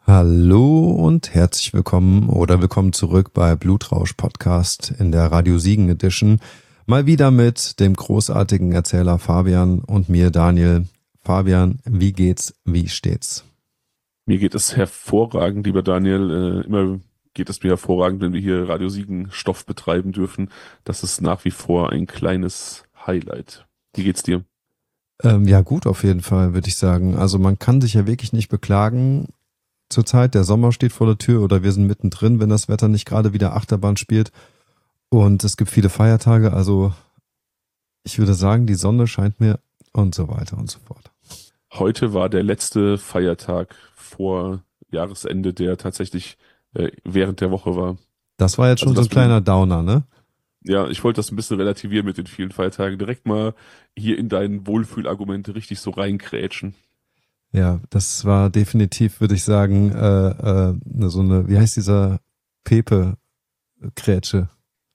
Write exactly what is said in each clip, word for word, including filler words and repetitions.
Hallo und herzlich willkommen oder willkommen zurück bei Blutrausch Podcast in der Radio Siegen Edition. Mal wieder mit dem großartigen Erzähler Fabian und mir Daniel. Fabian, wie geht's, wie steht's? Mir geht es hervorragend, lieber Daniel. Äh, immer geht es mir hervorragend, wenn wir hier Radio Siegen Stoff betreiben dürfen. Das ist nach wie vor ein kleines Highlight. Wie geht's dir? Ähm, ja gut, auf jeden Fall, würde ich sagen. Also man kann sich ja wirklich nicht beklagen. Zurzeit, der Sommer steht vor der Tür oder wir sind mittendrin, wenn das Wetter nicht gerade wieder Achterbahn spielt. Und es gibt viele Feiertage, also ich würde sagen, die Sonne scheint mir und so weiter und so fort. Heute war der letzte Feiertag vor Jahresende, der tatsächlich äh, während der Woche war. Das war jetzt Also schon so ein das mit kleiner den, Downer, ne? ja, ich wollte das ein bisschen relativieren mit den vielen Feiertagen. Direkt mal hier in deinen Wohlfühlargumente richtig so reinkrätschen. Ja, das war definitiv, würde ich sagen, äh, äh, ne, so eine, wie heißt dieser Pepe-Krätsche?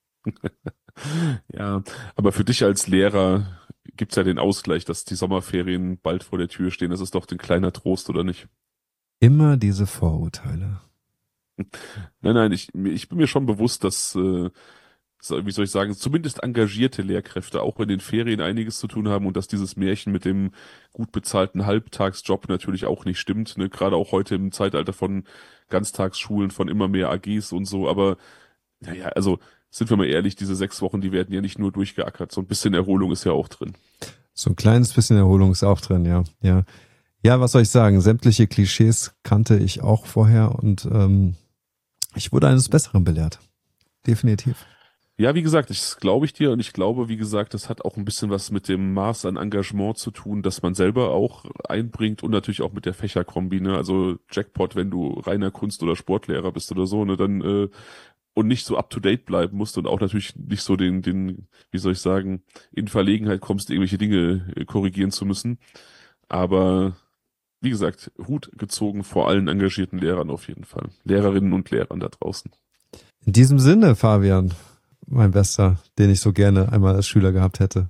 Ja, aber für dich als Lehrer gibt's ja den Ausgleich, dass die Sommerferien bald vor der Tür stehen. Das ist doch ein kleiner Trost, oder nicht? Immer diese Vorurteile. Nein, nein, ich, ich bin mir schon bewusst, dass, äh, so- wie soll ich sagen, zumindest engagierte Lehrkräfte auch in den Ferien einiges zu tun haben und dass dieses Märchen mit dem gut bezahlten Halbtagsjob natürlich auch nicht stimmt. Ne? Gerade auch heute im Zeitalter von Ganztagsschulen, von immer mehr A Gs und so. Aber naja, also sind wir mal ehrlich, diese sechs Wochen, die werden ja nicht nur durchgeackert. So ein bisschen Erholung ist ja auch drin. So ein kleines bisschen Erholung ist auch drin, ja. Ja, ja, was soll ich sagen? Sämtliche Klischees kannte ich auch vorher und ähm, ich wurde eines Besseren belehrt. Definitiv. Ja, wie gesagt, das glaube ich dir und ich glaube, wie gesagt, das hat auch ein bisschen was mit dem Maß an Engagement zu tun, das man selber auch einbringt und natürlich auch mit der Fächerkombi, ne? Also Jackpot, wenn du reiner Kunst- oder Sportlehrer bist oder so, ne, dann äh, und nicht so up to date bleiben musst und auch natürlich nicht so den, den, wie soll ich sagen, in Verlegenheit kommst, irgendwelche Dinge äh, korrigieren zu müssen. Aber wie gesagt, Hut gezogen vor allen engagierten Lehrern auf jeden Fall. Lehrerinnen und Lehrern da draußen. In diesem Sinne, Fabian, mein Bester, den ich so gerne einmal als Schüler gehabt hätte.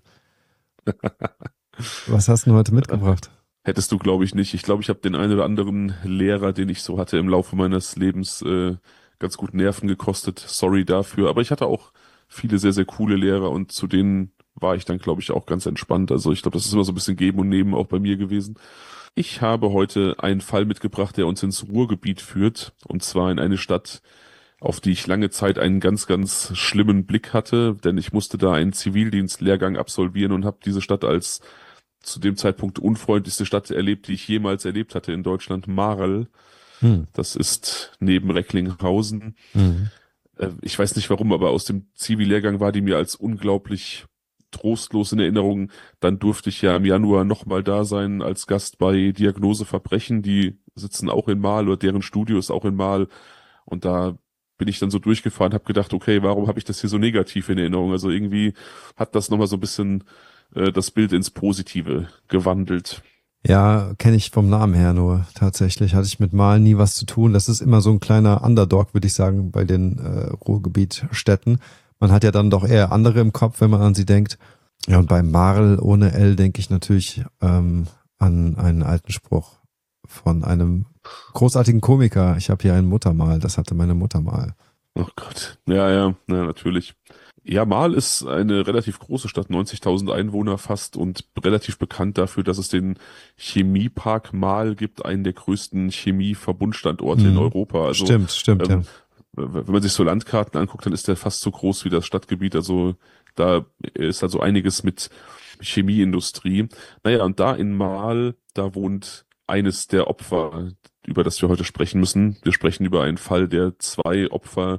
Was hast du denn heute mitgebracht? Hättest du, glaube ich, nicht. Ich glaube, ich habe den einen oder anderen Lehrer, den ich so hatte im Laufe meines Lebens, äh, ganz gut Nerven gekostet. Sorry dafür. Aber ich hatte auch viele sehr, sehr coole Lehrer und zu denen war ich dann, glaube ich, auch ganz entspannt. Also ich glaube, das ist immer so ein bisschen Geben und Nehmen auch bei mir gewesen. Ich habe heute einen Fall mitgebracht, der uns ins Ruhrgebiet führt. Und zwar in eine Stadt, auf die ich lange Zeit einen ganz, ganz schlimmen Blick hatte, denn ich musste da einen Zivildienstlehrgang absolvieren und habe diese Stadt als zu dem Zeitpunkt unfreundlichste Stadt erlebt, die ich jemals erlebt hatte in Deutschland, Marl. Hm. Das ist neben Recklinghausen. Hm. Äh, Ich weiß nicht warum, aber aus dem Zivi-Lehrgang war die mir als unglaublich trostlos in Erinnerung. Dann durfte ich ja im Januar nochmal da sein als Gast bei Diagnose Verbrechen. Die sitzen auch in Marl oder deren Studio ist auch in Marl. Und da bin ich dann so durchgefahren, habe gedacht, okay, warum habe ich das hier so negativ in Erinnerung? Also irgendwie hat das nochmal so ein bisschen äh, das Bild ins Positive gewandelt. Ja, kenne ich vom Namen her nur. Tatsächlich hatte ich mit Malen nie was zu tun. Das ist immer so ein kleiner Underdog, würde ich sagen, bei den äh, Ruhrgebietstädten. Man hat ja dann doch eher andere im Kopf, wenn man an sie denkt. Ja, und bei Marl ohne L denke ich natürlich ähm, an einen alten Spruch von einem großartigen Komiker. Ich habe hier ein Muttermal, das hatte meine Mutter mal. Oh Gott. Ja, ja, ja, natürlich. Ja, Marl ist eine relativ große Stadt, neunzigtausend Einwohner fast und relativ bekannt dafür, dass es den Chemiepark Marl gibt, einen der größten Chemieverbundstandorte in Mhm. Europa. Also, Stimmt, stimmt, ja. ähm, w- wenn man sich so Landkarten anguckt, dann ist der fast so groß wie das Stadtgebiet. Also, da ist also einiges mit Chemieindustrie. Naja, und da in Marl, da wohnt eines der Opfer, über das wir heute sprechen müssen. Wir sprechen über einen Fall, der zwei Opfer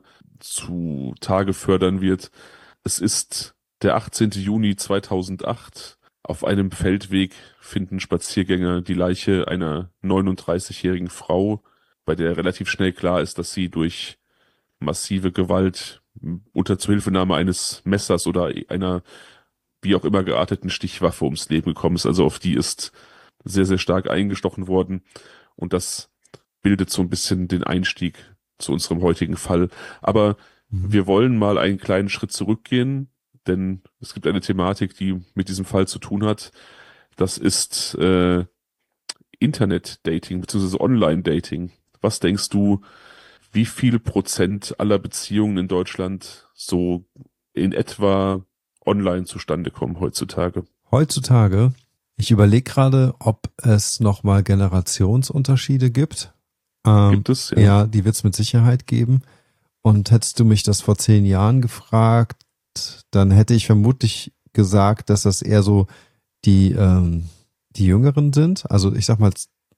zu Tage fördern wird. Es ist der achtzehnte Juni zweitausendacht. Auf einem Feldweg finden Spaziergänger die Leiche einer neununddreißigjährigen Frau, bei der relativ schnell klar ist, dass sie durch massive Gewalt unter Zuhilfenahme eines Messers oder einer wie auch immer gearteten Stichwaffe ums Leben gekommen ist. Also auf die ist sehr, sehr stark eingestochen worden. Und das bildet so ein bisschen den Einstieg zu unserem heutigen Fall. Aber Mhm. wir wollen mal einen kleinen Schritt zurückgehen, denn es gibt eine Thematik, die mit diesem Fall zu tun hat. Das ist äh, Internet-Dating beziehungsweise Online-Dating. Was denkst du, wie viel Prozent aller Beziehungen in Deutschland so in etwa online zustande kommen heutzutage? Heutzutage, ich überlege gerade, ob es nochmal Generationsunterschiede gibt. Ähm, Gibt es? Ja, ja die wird es mit Sicherheit geben. Und hättest du mich das vor zehn Jahren gefragt, dann hätte ich vermutlich gesagt, dass das eher so die, ähm, die Jüngeren sind. Also ich sag mal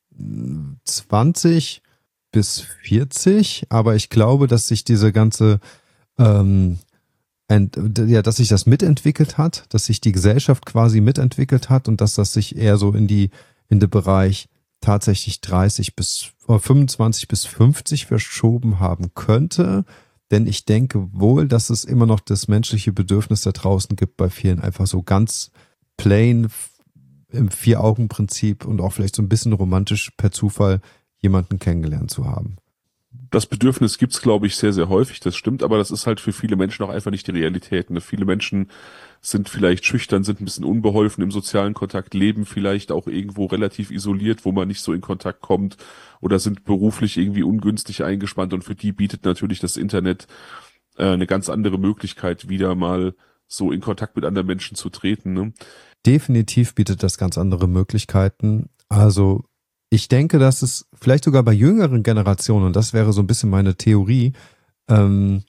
zwanzig bis vierzig, aber ich glaube, dass sich diese ganze, ähm, ent, ja, dass sich das mitentwickelt hat, dass sich die Gesellschaft quasi mitentwickelt hat und dass das sich eher so in die, in den Bereich tatsächlich dreißig bis äh, fünfundzwanzig bis fünfzig verschoben haben könnte. Denn ich denke wohl, dass es immer noch das menschliche Bedürfnis da draußen gibt, bei vielen einfach so ganz plain im Vier-Augen-Prinzip und auch vielleicht so ein bisschen romantisch per Zufall jemanden kennengelernt zu haben. Das Bedürfnis gibt's, glaube ich, sehr, sehr häufig, das stimmt, aber das ist halt für viele Menschen auch einfach nicht die Realität. Ne? Viele Menschen sind vielleicht schüchtern, sind ein bisschen unbeholfen im sozialen Kontakt, leben vielleicht auch irgendwo relativ isoliert, wo man nicht so in Kontakt kommt oder sind beruflich irgendwie ungünstig eingespannt und für die bietet natürlich das Internet äh, eine ganz andere Möglichkeit, wieder mal so in Kontakt mit anderen Menschen zu treten. Ne? Definitiv bietet das ganz andere Möglichkeiten. Also ich denke, dass es vielleicht sogar bei jüngeren Generationen, und das wäre so ein bisschen meine Theorie, ähm,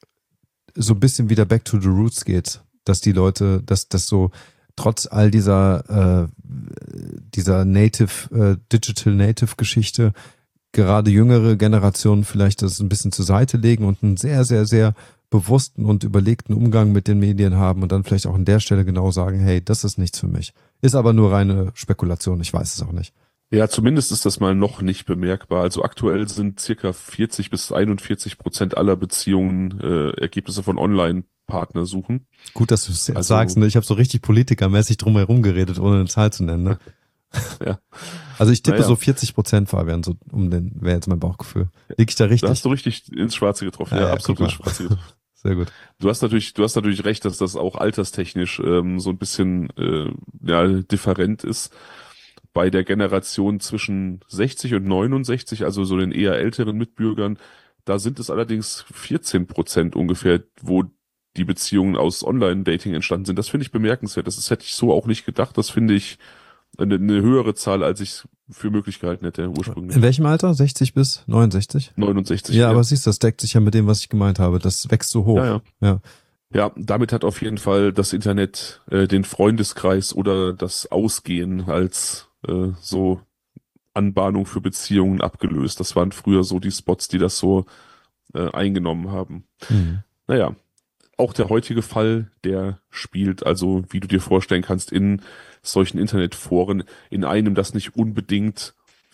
so ein bisschen wieder back to the roots geht, dass die Leute, dass das so trotz all dieser äh, dieser Native, äh, Digital Native Geschichte, gerade jüngere Generationen vielleicht das ein bisschen zur Seite legen und einen sehr, sehr, sehr bewussten und überlegten Umgang mit den Medien haben und dann vielleicht auch an der Stelle genau sagen, hey, das ist nichts für mich. Ist aber nur reine Spekulation, ich weiß es auch nicht. Ja, zumindest ist das mal noch nicht bemerkbar. Also aktuell sind circa vierzig bis einundvierzig Prozent aller Beziehungen äh, Ergebnisse von Online-Partner suchen. Gut, dass du es jetzt Also, sagst, ne? Ich habe so richtig politikermäßig drum herum geredet, ohne eine Zahl zu nennen. Ne? Ja. Also ich tippe Naja. so vierzig Prozent, Fabian, so um den wäre jetzt mein Bauchgefühl. Lieg ich da richtig? Da hast du richtig ins Schwarze getroffen. Ja, Ja, ja, absolut guck ins mal. Schwarze getroffen. Sehr gut. Du hast natürlich, du hast natürlich recht, dass das auch alterstechnisch ähm, so ein bisschen äh, ja, different ist. Bei der Generation zwischen sechzig und neunundsechzig, also so den eher älteren Mitbürgern, da sind es allerdings vierzehn Prozent ungefähr, wo die Beziehungen aus Online-Dating entstanden sind. Das finde ich bemerkenswert. Das ist, hätte ich so auch nicht gedacht. Das finde ich eine, eine höhere Zahl, als ich für möglich gehalten hätte ursprünglich. In welchem Alter? sechzig bis neunundsechzig? neunundsechzig. Ja, ja. aber siehst du, das deckt sich ja mit dem, was ich gemeint habe. Das wächst so hoch. Ja, ja. Ja. Ja, damit hat auf jeden Fall das Internet äh, den Freundeskreis oder das Ausgehen als äh, so Anbahnung für Beziehungen abgelöst. Das waren früher so die Spots, die das so äh, eingenommen haben. Mhm. Naja, auch der heutige Fall, der spielt also, wie du dir vorstellen kannst, in solchen Internetforen, in einem, das nicht unbedingt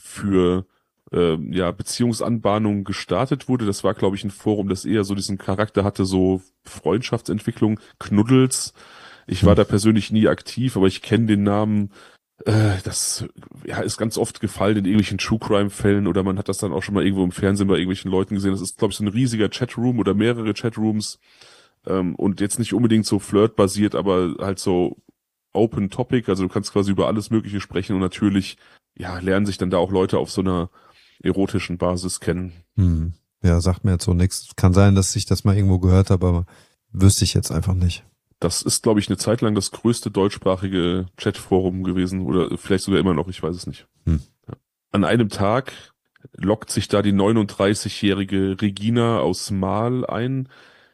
für äh, ja, Beziehungsanbahnung gestartet wurde. Das war, glaube ich, ein Forum, das eher so diesen Charakter hatte, so Freundschaftsentwicklung, Knuddels. Ich war Hm. da persönlich nie aktiv, aber ich kenne den Namen. Äh, das ja, ist ganz oft gefallen in irgendwelchen True-Crime-Fällen oder man hat das dann auch schon mal irgendwo im Fernsehen bei irgendwelchen Leuten gesehen. Das ist, glaube ich, so ein riesiger Chatroom oder mehrere Chatrooms ähm, und jetzt nicht unbedingt so Flirt-basiert, aber halt so Open Topic, also du kannst quasi über alles Mögliche sprechen und natürlich ja lernen sich dann da auch Leute auf so einer erotischen Basis kennen. Hm. Ja, sagt mir jetzt so nichts. Kann sein, dass ich das mal irgendwo gehört habe, aber wüsste ich jetzt einfach nicht. Das ist, glaube ich, eine Zeit lang das größte deutschsprachige Chatforum gewesen oder vielleicht sogar immer noch, ich weiß es nicht. Hm. Ja. An einem Tag loggt sich da die neununddreißigjährige Regina aus Mahl ein.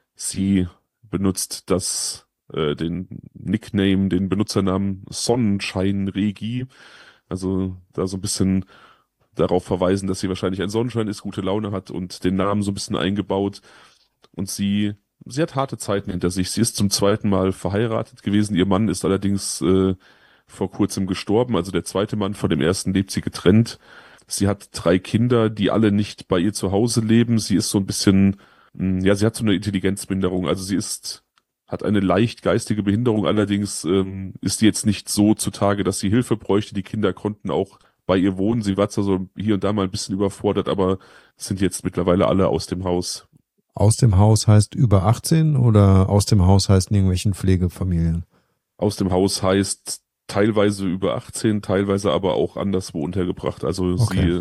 Sie benutzt das äh, den Nickname, den Benutzernamen Sonnenschein Regi. Also da so ein bisschen darauf verweisen, dass sie wahrscheinlich ein Sonnenschein ist, gute Laune hat und den Namen so ein bisschen eingebaut. Und sie, sie hat harte Zeiten hinter sich. Sie ist zum zweiten Mal verheiratet gewesen. Ihr Mann ist allerdings äh, vor kurzem gestorben. Also der zweite Mann, von dem ersten lebt sie getrennt. Sie hat drei Kinder, die alle nicht bei ihr zu Hause leben. Sie ist so ein bisschen, mh, ja, sie hat so eine Intelligenzminderung. Also sie ist, hat eine leicht geistige Behinderung. Allerdings ähm, ist sie jetzt nicht so zutage, dass sie Hilfe bräuchte. Die Kinder konnten auch bei ihr wohnen. Sie war zwar so hier und da mal ein bisschen überfordert, aber sind jetzt mittlerweile alle aus dem Haus. Aus dem Haus heißt über achtzehn oder aus dem Haus heißt in irgendwelchen Pflegefamilien? Aus dem Haus heißt teilweise über achtzehn, teilweise aber auch anderswo untergebracht. Also Okay. sie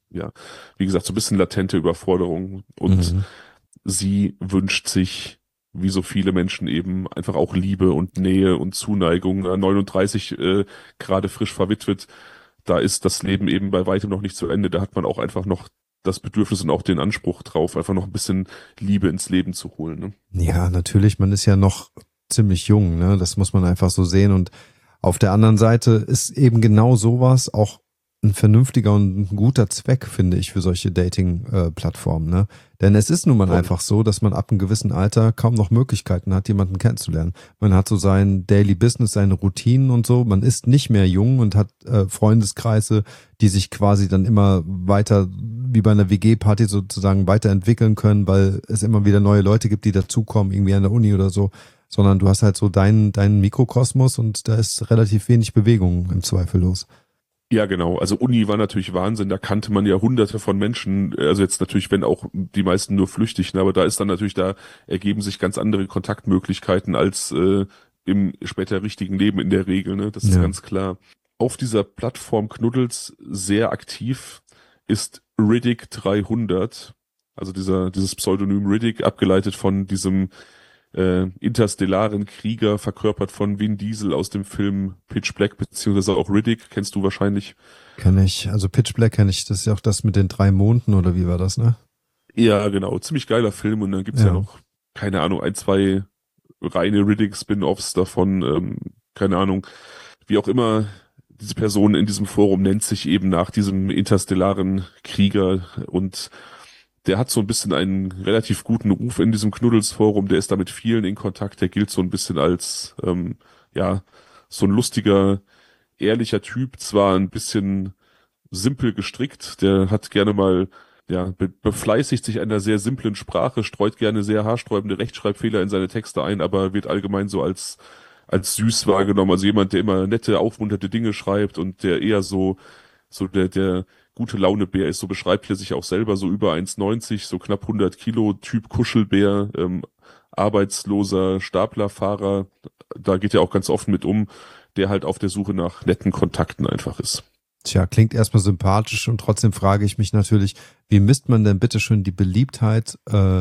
ja, wie gesagt, so ein bisschen latente Überforderung. Und Mhm. sie wünscht sich, wie so viele Menschen eben, einfach auch Liebe und Nähe und Zuneigung. Na, neununddreißig, äh, gerade frisch verwitwet, da ist das Leben eben bei weitem noch nicht zu Ende. Da hat man auch einfach noch das Bedürfnis und auch den Anspruch drauf, einfach noch ein bisschen Liebe ins Leben zu holen. Ne? Ja, natürlich, man ist ja noch ziemlich jung, ne? Das muss man einfach so sehen. Und auf der anderen Seite ist eben genau sowas auch ein vernünftiger und ein guter Zweck, finde ich, für solche Dating-Plattformen, ne? Denn es ist nun mal Voll. einfach so, dass man ab einem gewissen Alter kaum noch Möglichkeiten hat, jemanden kennenzulernen. Man hat so sein Daily Business, seine Routinen und so. Man ist nicht mehr jung und hat äh, Freundeskreise, die sich quasi dann immer weiter, wie bei einer W G-Party sozusagen, weiterentwickeln können, weil es immer wieder neue Leute gibt, die dazukommen, irgendwie an der Uni oder so. Sondern du hast halt so deinen, deinen Mikrokosmos und da ist relativ wenig Bewegung im Zweifel los. Ja, genau. Also Uni war natürlich Wahnsinn. Da kannte man ja hunderte von Menschen. Also jetzt natürlich, wenn auch die meisten nur flüchtig, ne? Aber da ist dann natürlich, da ergeben sich ganz andere Kontaktmöglichkeiten als äh, im später richtigen Leben in der Regel, ne? Das ist Ja. ganz klar. Auf dieser Plattform Knuddels sehr aktiv ist Riddick dreihundert. Also dieser, dieses Pseudonym Riddick, abgeleitet von diesem äh, interstellaren Krieger, verkörpert von Vin Diesel aus dem Film Pitch Black, beziehungsweise auch Riddick, kennst du wahrscheinlich. Kenn ich. Also Pitch Black kenne ich. Das ist ja auch das mit den drei Monden oder wie war das, ne? Ja, genau, ziemlich geiler Film und dann gibt's ja, Ja. noch, keine Ahnung, ein, zwei reine Riddick-Spin-Offs davon, ähm, keine Ahnung, wie auch immer. Diese Person in diesem Forum nennt sich eben nach diesem interstellaren Krieger und der hat so ein bisschen einen relativ guten Ruf in diesem Knuddels-Forum, der ist da mit vielen in Kontakt, der gilt so ein bisschen als, ähm, ja, so ein lustiger, ehrlicher Typ, zwar ein bisschen simpel gestrickt, der hat gerne mal, ja, be befleißigt sich einer sehr simplen Sprache, streut gerne sehr haarsträubende Rechtschreibfehler in seine Texte ein, aber wird allgemein so als, als süß wahrgenommen, also jemand, der immer nette, aufmunternde Dinge schreibt und der eher so, so der, der gute Laune-Bär ist, so beschreibt er sich auch selber, so über eins neunzig, so knapp hundert Kilo, Typ Kuschelbär, ähm, arbeitsloser Staplerfahrer, da geht er auch ganz offen mit um, der halt auf der Suche nach netten Kontakten einfach ist. Tja, klingt erstmal sympathisch und trotzdem frage ich mich natürlich, wie misst man denn bitte schon die Beliebtheit äh,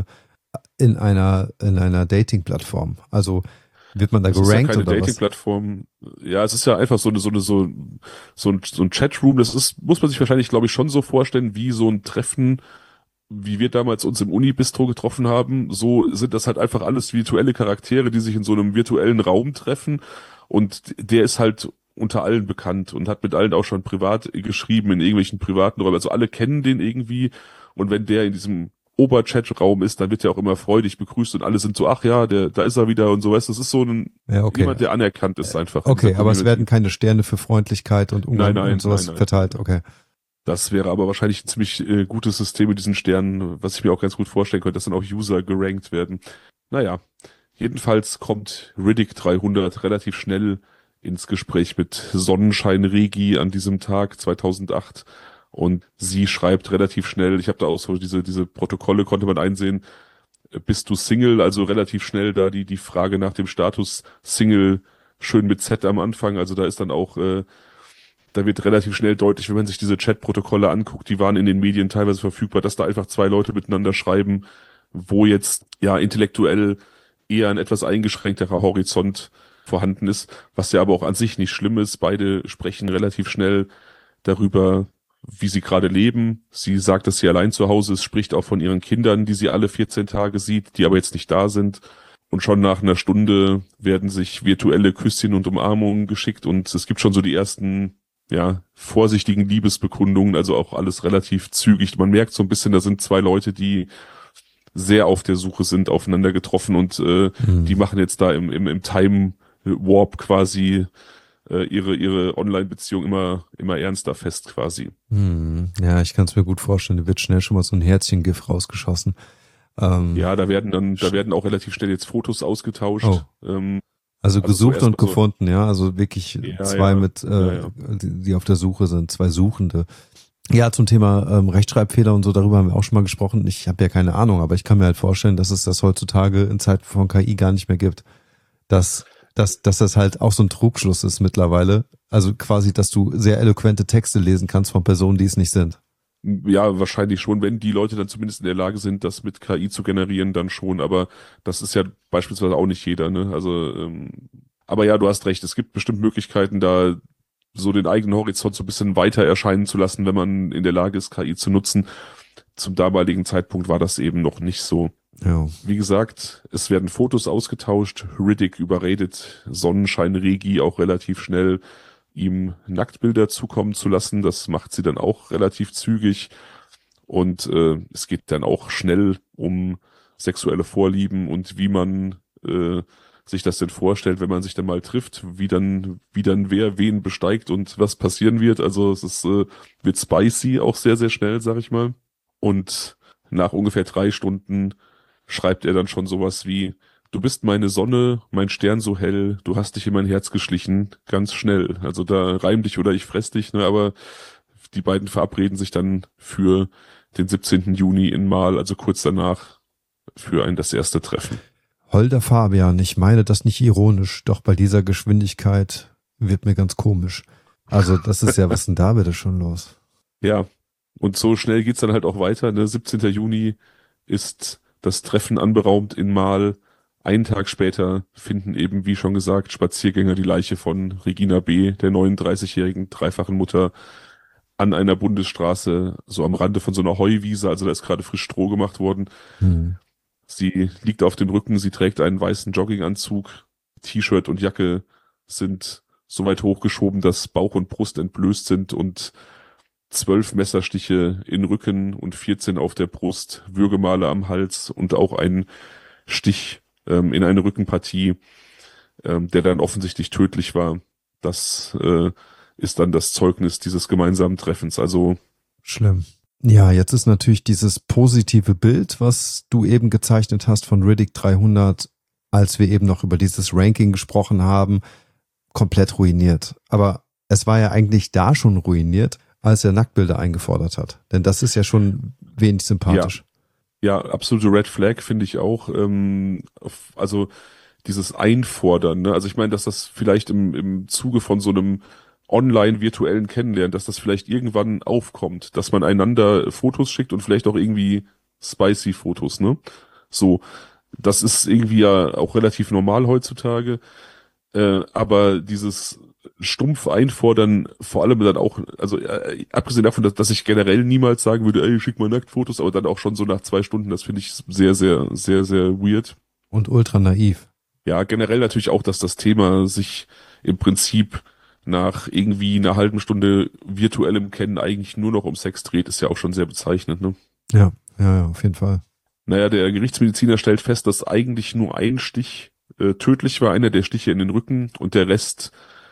in einer in einer Dating-Plattform? Also wird man da Das ist ja gerankt keine oder was? Dating-Plattform. Ja, es ist ja einfach so eine, so eine, so, so ein, so ein Chatroom. Das ist, muss man sich wahrscheinlich, glaube ich, schon so vorstellen, wie so ein Treffen, wie wir damals uns im Uni-Bistro getroffen haben. So sind das halt einfach alles virtuelle Charaktere, die sich in so einem virtuellen Raum treffen. Und der ist halt unter allen bekannt und hat mit allen auch schon privat geschrieben in irgendwelchen privaten Räumen. Also alle kennen den irgendwie. Und wenn der in diesem Oberchat-Raum ist, dann wird er auch immer freudig begrüßt und alle sind so, ach ja, der, da ist er wieder und so, weißt du, das ist so ein, Ja, okay. jemand, der anerkannt ist einfach. in Okay, dieser aber es Community. werden keine Sterne für Freundlichkeit und Umgang Nein, nein, und sowas nein, nein. verteilt. Okay. Das wäre aber wahrscheinlich ein ziemlich äh, gutes System mit diesen Sternen, was ich mir auch ganz gut vorstellen könnte, dass dann auch User gerankt werden. Naja, jedenfalls kommt Riddick dreihundert relativ schnell ins Gespräch mit Sonnenschein Regi an diesem Tag zweitausendacht und sie schreibt relativ schnell, ich habe da auch so diese diese Protokolle konnte man einsehen, äh, bist du Single, also relativ schnell da die die Frage nach dem Status Single schön mit Z am Anfang, also da ist dann auch äh, da wird relativ schnell deutlich, wenn man sich diese Chat-Protokolle anguckt, die waren in den Medien teilweise verfügbar, dass da einfach zwei Leute miteinander schreiben, wo jetzt ja intellektuell eher ein etwas eingeschränkterer Horizont vorhanden ist, was ja aber auch an sich nicht schlimm ist. Beide sprechen relativ schnell darüber, wie sie gerade leben. Sie sagt, dass sie allein zu Hause ist, spricht auch von ihren Kindern, die sie alle vierzehn Tage sieht, die aber jetzt nicht da sind. Und schon nach einer Stunde werden sich virtuelle Küsschen und Umarmungen geschickt und es gibt schon so die ersten ja, vorsichtigen Liebesbekundungen, also auch alles relativ zügig. Man merkt so ein bisschen, da sind zwei Leute, die sehr auf der Suche sind, aufeinander getroffen und äh, Hm. die machen jetzt da im, im, im Time Warp quasi äh, ihre, ihre Online-Beziehung immer, immer ernster fest quasi. Hm. Ja, ich kann es mir gut vorstellen. Da wird schnell schon mal so ein Herzchen-GIF rausgeschossen. Ähm, Ja, da werden dann, da werden auch relativ schnell jetzt Fotos ausgetauscht. Oh. Ähm, Also, Also so gesucht und erstmal so- gefunden, ja. Also wirklich Ja, zwei ja. mit, äh, Ja, ja. Die, die auf der Suche sind, zwei Suchende. Ja, zum Thema ähm, Rechtschreibfehler und so, darüber haben wir auch schon mal gesprochen. Ich habe ja keine Ahnung, aber ich kann mir halt vorstellen, dass es das heutzutage in Zeiten von K I gar nicht mehr gibt. Dass, dass, dass das halt auch so ein Trugschluss ist mittlerweile. Also quasi, dass du sehr eloquente Texte lesen kannst von Personen, die es nicht sind. Ja, wahrscheinlich schon, wenn die Leute dann zumindest in der Lage sind, das mit K I zu generieren, dann schon, aber das ist ja beispielsweise auch nicht jeder, ne? Also, ähm, aber ja, du hast recht, es gibt bestimmt Möglichkeiten, da so den eigenen Horizont so ein bisschen weiter erscheinen zu lassen, wenn man in der Lage ist, K I zu nutzen. Zum damaligen Zeitpunkt war das eben noch nicht so. Ja. Wie gesagt, es werden Fotos ausgetauscht. Riddick überredet Sonnenschein-Regi auch relativ schnell, ihm Nacktbilder zukommen zu lassen. Das macht sie dann auch relativ zügig. Und äh, es geht dann auch schnell um sexuelle Vorlieben und wie man äh, sich das denn vorstellt, wenn man sich dann mal trifft, wie dann, wie dann wer wen besteigt und was passieren wird. Also es ist, äh, wird spicy auch sehr, sehr schnell, sag ich mal. Und nach ungefähr drei Stunden schreibt er dann schon sowas wie: Du bist meine Sonne, mein Stern so hell, du hast dich in mein Herz geschlichen, ganz schnell. Also da reim dich oder ich fress dich, ne, aber die beiden verabreden sich dann für den siebzehnten Juni in Marl, also kurz danach, für ein das erste Treffen. Holder Fabian, ich meine das nicht ironisch, doch bei dieser Geschwindigkeit wird mir ganz komisch. Also das ist ja, was denn da bitte schon los? Ja, und so schnell geht's dann halt auch weiter, ne? siebzehnten Juni ist das Treffen anberaumt in Marl. Einen Tag später finden eben, wie schon gesagt, Spaziergänger die Leiche von Regina B., der neununddreißigjährigen dreifachen Mutter, an einer Bundesstraße, so am Rande von so einer Heuwiese, also da ist gerade frisch Stroh gemacht worden. Hm. Sie liegt auf dem Rücken, sie trägt einen weißen Jogginganzug, T-Shirt und Jacke sind so weit hochgeschoben, dass Bauch und Brust entblößt sind und zwölf Messerstiche in Rücken und vierzehn auf der Brust, Würgemale am Hals und auch ein Stich ähm, in eine Rückenpartie, ähm, der dann offensichtlich tödlich war. Das äh, ist dann das Zeugnis dieses gemeinsamen Treffens. Also schlimm. Ja, jetzt ist natürlich dieses positive Bild, was du eben gezeichnet hast von Riddick dreihundert, als wir eben noch über dieses Ranking gesprochen haben, komplett ruiniert. Aber es war ja eigentlich da schon ruiniert, als er Nacktbilder eingefordert hat. Denn das ist ja schon wenig sympathisch. Ja, ja, absolute Red Flag finde ich auch. Ähm, also dieses Einfordern, ne? Also ich meine, dass das vielleicht im, im Zuge von so einem online virtuellen Kennenlernen, dass das vielleicht irgendwann aufkommt, dass man einander Fotos schickt und vielleicht auch irgendwie spicy Fotos, ne? So, das ist irgendwie ja auch relativ normal heutzutage. Äh, aber dieses stumpf einfordern, vor allem dann auch, also äh, abgesehen davon, dass, dass ich generell niemals sagen würde, ey, schick mal Nacktfotos, aber dann auch schon so nach zwei Stunden, das finde ich sehr, sehr, sehr, sehr weird. Und ultra naiv. Ja, generell natürlich auch, dass das Thema sich im Prinzip nach irgendwie einer halben Stunde virtuellem Kennen eigentlich nur noch um Sex dreht, ist ja auch schon sehr bezeichnend, ne? Ja, ja, ja, auf jeden Fall. Naja, der Gerichtsmediziner stellt fest, dass eigentlich nur ein Stich äh, tödlich war, einer der Stiche in den Rücken, und der Rest,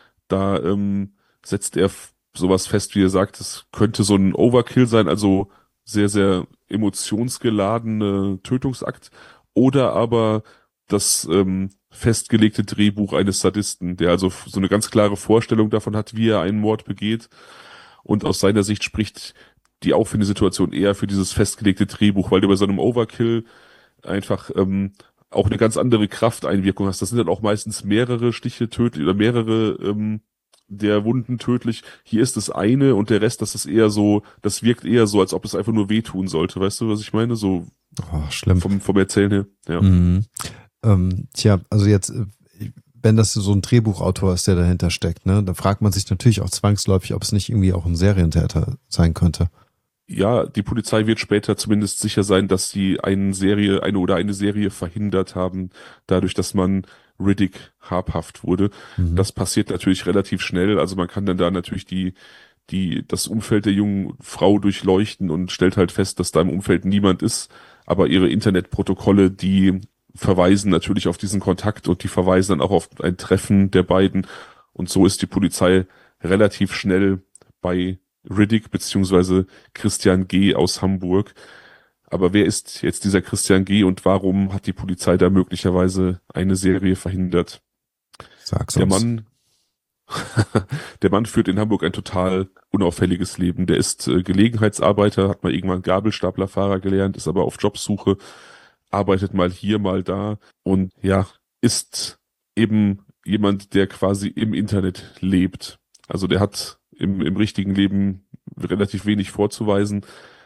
da ähm, setzt er f- sowas fest, wie er sagt, es könnte so ein Overkill sein, also sehr, sehr emotionsgeladene Tötungsakt, oder aber das ähm, festgelegte Drehbuch eines Sadisten, der also f- so eine ganz klare Vorstellung davon hat, wie er einen Mord begeht, und aus seiner Sicht spricht die Auffindesituation eher für dieses festgelegte Drehbuch, weil du bei so einem Overkill einfach ähm, auch eine ganz andere Krafteinwirkung hast. Das sind dann auch meistens mehrere Stiche tödlich oder mehrere ähm, der Wunden tödlich. Hier ist es eine und der Rest, das ist eher so, das wirkt eher so, als ob es einfach nur wehtun sollte. Weißt du, was ich meine? So Oh, schlimm. vom, vom Erzählen her. Ja. Mhm. Ähm, tja, also jetzt, äh, wenn das so ein Drehbuchautor ist, der dahinter steckt, ne, dann fragt man sich natürlich auch zwangsläufig, ob es nicht irgendwie auch ein Serientäter sein könnte. Ja, die Polizei wird später zumindest sicher sein, dass sie eine Serie, eine oder eine Serie verhindert haben, dadurch, dass man Riddick habhaft wurde. Mhm. Das passiert natürlich relativ schnell. Also man kann dann da natürlich die, die, das Umfeld der jungen Frau durchleuchten und stellt halt fest, dass da im Umfeld niemand ist. Aber ihre Internetprotokolle, die verweisen natürlich auf diesen Kontakt und die verweisen dann auch auf ein Treffen der beiden. Und so ist die Polizei relativ schnell bei Riddick beziehungsweise Christian G. aus Hamburg. Aber wer ist jetzt dieser Christian G. und warum hat die Polizei da möglicherweise eine Serie verhindert? Sag's Der uns. Mann, der Mann führt in Hamburg ein total unauffälliges Leben. Der ist äh, Gelegenheitsarbeiter, hat mal irgendwann Gabelstaplerfahrer gelernt, ist aber auf Jobsuche, arbeitet mal hier, mal da und ja, ist eben jemand, der quasi im Internet lebt. Also der hat im, im richtigen Leben relativ wenig vorzuweisen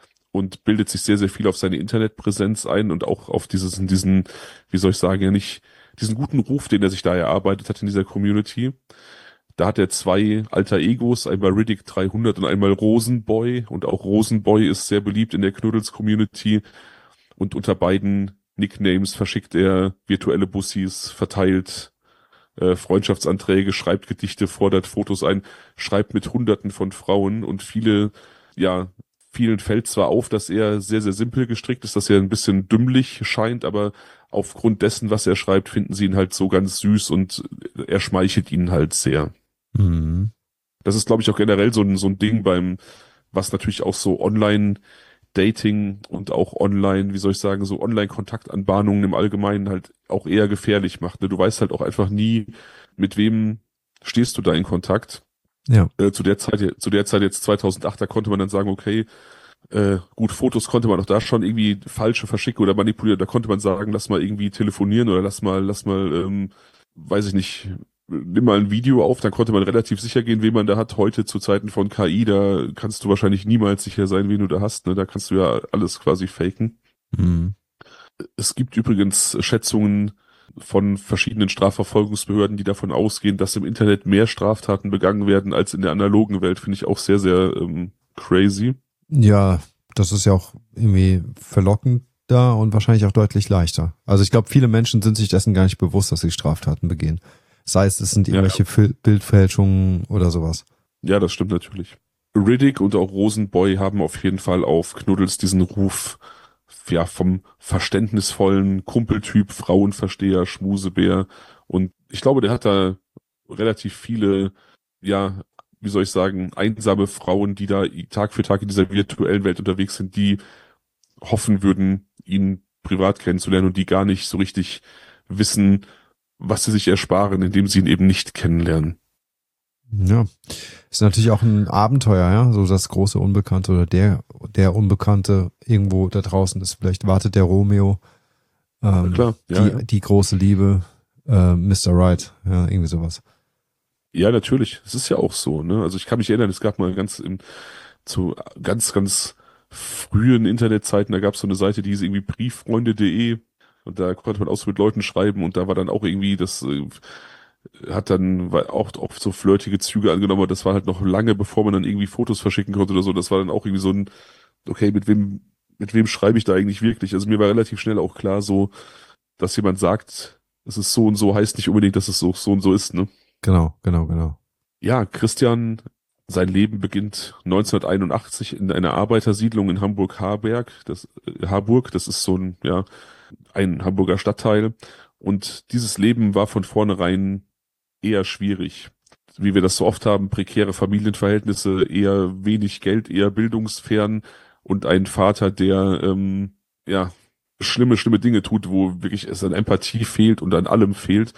und bildet sich sehr, sehr viel auf seine Internetpräsenz ein und auch auf dieses, diesen, wie soll ich sagen, ja nicht, diesen guten Ruf, den er sich da erarbeitet hat in dieser Community. Da hat er zwei alter Egos, einmal Riddick dreihundert und einmal Rosenboy. Und auch Rosenboy ist sehr beliebt in der Knuddels-Community. Und unter beiden Nicknames verschickt er virtuelle Bussis, verteilt äh, Freundschaftsanträge, schreibt Gedichte, fordert Fotos ein, schreibt mit Hunderten von Frauen. Und viele, ja, vielen fällt zwar auf, dass er sehr, sehr simpel gestrickt ist, dass er ein bisschen dümmlich scheint, aber aufgrund dessen, was er schreibt, finden sie ihn halt so ganz süß und er schmeichelt ihnen halt sehr. Mhm. Das ist, glaube ich, auch generell so ein, so ein Ding beim, was natürlich auch so Online-Dating und auch Online, wie soll ich sagen, so Online-Kontaktanbahnungen im Allgemeinen halt auch eher gefährlich macht. Ne? Du weißt halt auch einfach nie, mit wem stehst du da in Kontakt. Ja. Äh, zu der Zeit, zu der Zeit jetzt zweitausendacht, da konnte man dann sagen, okay, äh, gut, Fotos konnte man auch da schon irgendwie falsche verschicken oder manipulieren. Da konnte man sagen, lass mal irgendwie telefonieren oder lass mal, lass mal, ähm, weiß ich nicht, nimm mal ein Video auf, dann konnte man relativ sicher gehen, wen man da hat. Heute zu Zeiten von K I, da kannst du wahrscheinlich niemals sicher sein, wen du da hast. Ne? Da kannst du ja alles quasi faken. Mhm. Es gibt übrigens Schätzungen von verschiedenen Strafverfolgungsbehörden, die davon ausgehen, dass im Internet mehr Straftaten begangen werden als in der analogen Welt. Finde ich auch sehr, sehr ähm, crazy. Ja, das ist ja auch irgendwie verlockend da und wahrscheinlich auch deutlich leichter. Also ich glaube, viele Menschen sind sich dessen gar nicht bewusst, dass sie Straftaten begehen. Sei es, es sind irgendwelche Ja, ja. Bildfälschungen oder sowas. Ja, das stimmt natürlich. Riddick und auch Rosenboy haben auf jeden Fall auf Knuddels diesen Ruf, ja, vom verständnisvollen Kumpeltyp, Frauenversteher, Schmusebär. Und ich glaube, der hat da relativ viele, ja, wie soll ich sagen, einsame Frauen, die da Tag für Tag in dieser virtuellen Welt unterwegs sind, die hoffen würden, ihn privat kennenzulernen und die gar nicht so richtig wissen, was sie sich ersparen, indem sie ihn eben nicht kennenlernen. Ja, ist natürlich auch ein Abenteuer, ja, so das große Unbekannte oder der der Unbekannte irgendwo da draußen ist. Vielleicht wartet der Romeo, Na ähm, klar, ja, die ja. die große Liebe, äh, Mister Right, ja, irgendwie sowas. Ja, natürlich. Es ist ja auch so, ne? Also ich kann mich erinnern, es gab mal ganz im, zu ganz, ganz frühen Internetzeiten, da gab es so eine Seite, die hieß irgendwie brieffreunde punkt de und da konnte man auch so mit Leuten schreiben und da war dann auch irgendwie, das äh, hat dann war auch oft so flirtige Züge angenommen, aber das war halt noch lange, bevor man dann irgendwie Fotos verschicken konnte oder so. Das war dann auch irgendwie so ein, okay, mit wem, mit wem schreibe ich da eigentlich wirklich? Also mir war relativ schnell auch klar so, dass jemand sagt, es ist so und so, heißt nicht unbedingt, dass es so, so und so ist, ne? Genau, genau, genau. Ja, Christian, sein Leben beginnt neunzehnhunderteinundachtzig in einer Arbeitersiedlung in Hamburg-Harburg. Das, äh, Harburg, das ist so ein, ja, ein Hamburger Stadtteil. Und dieses Leben war von vornherein eher schwierig. Wie wir das so oft haben, prekäre Familienverhältnisse, eher wenig Geld, eher bildungsfern und ein Vater, der, ähm, ja, schlimme, schlimme Dinge tut, wo wirklich es an Empathie fehlt und an allem fehlt.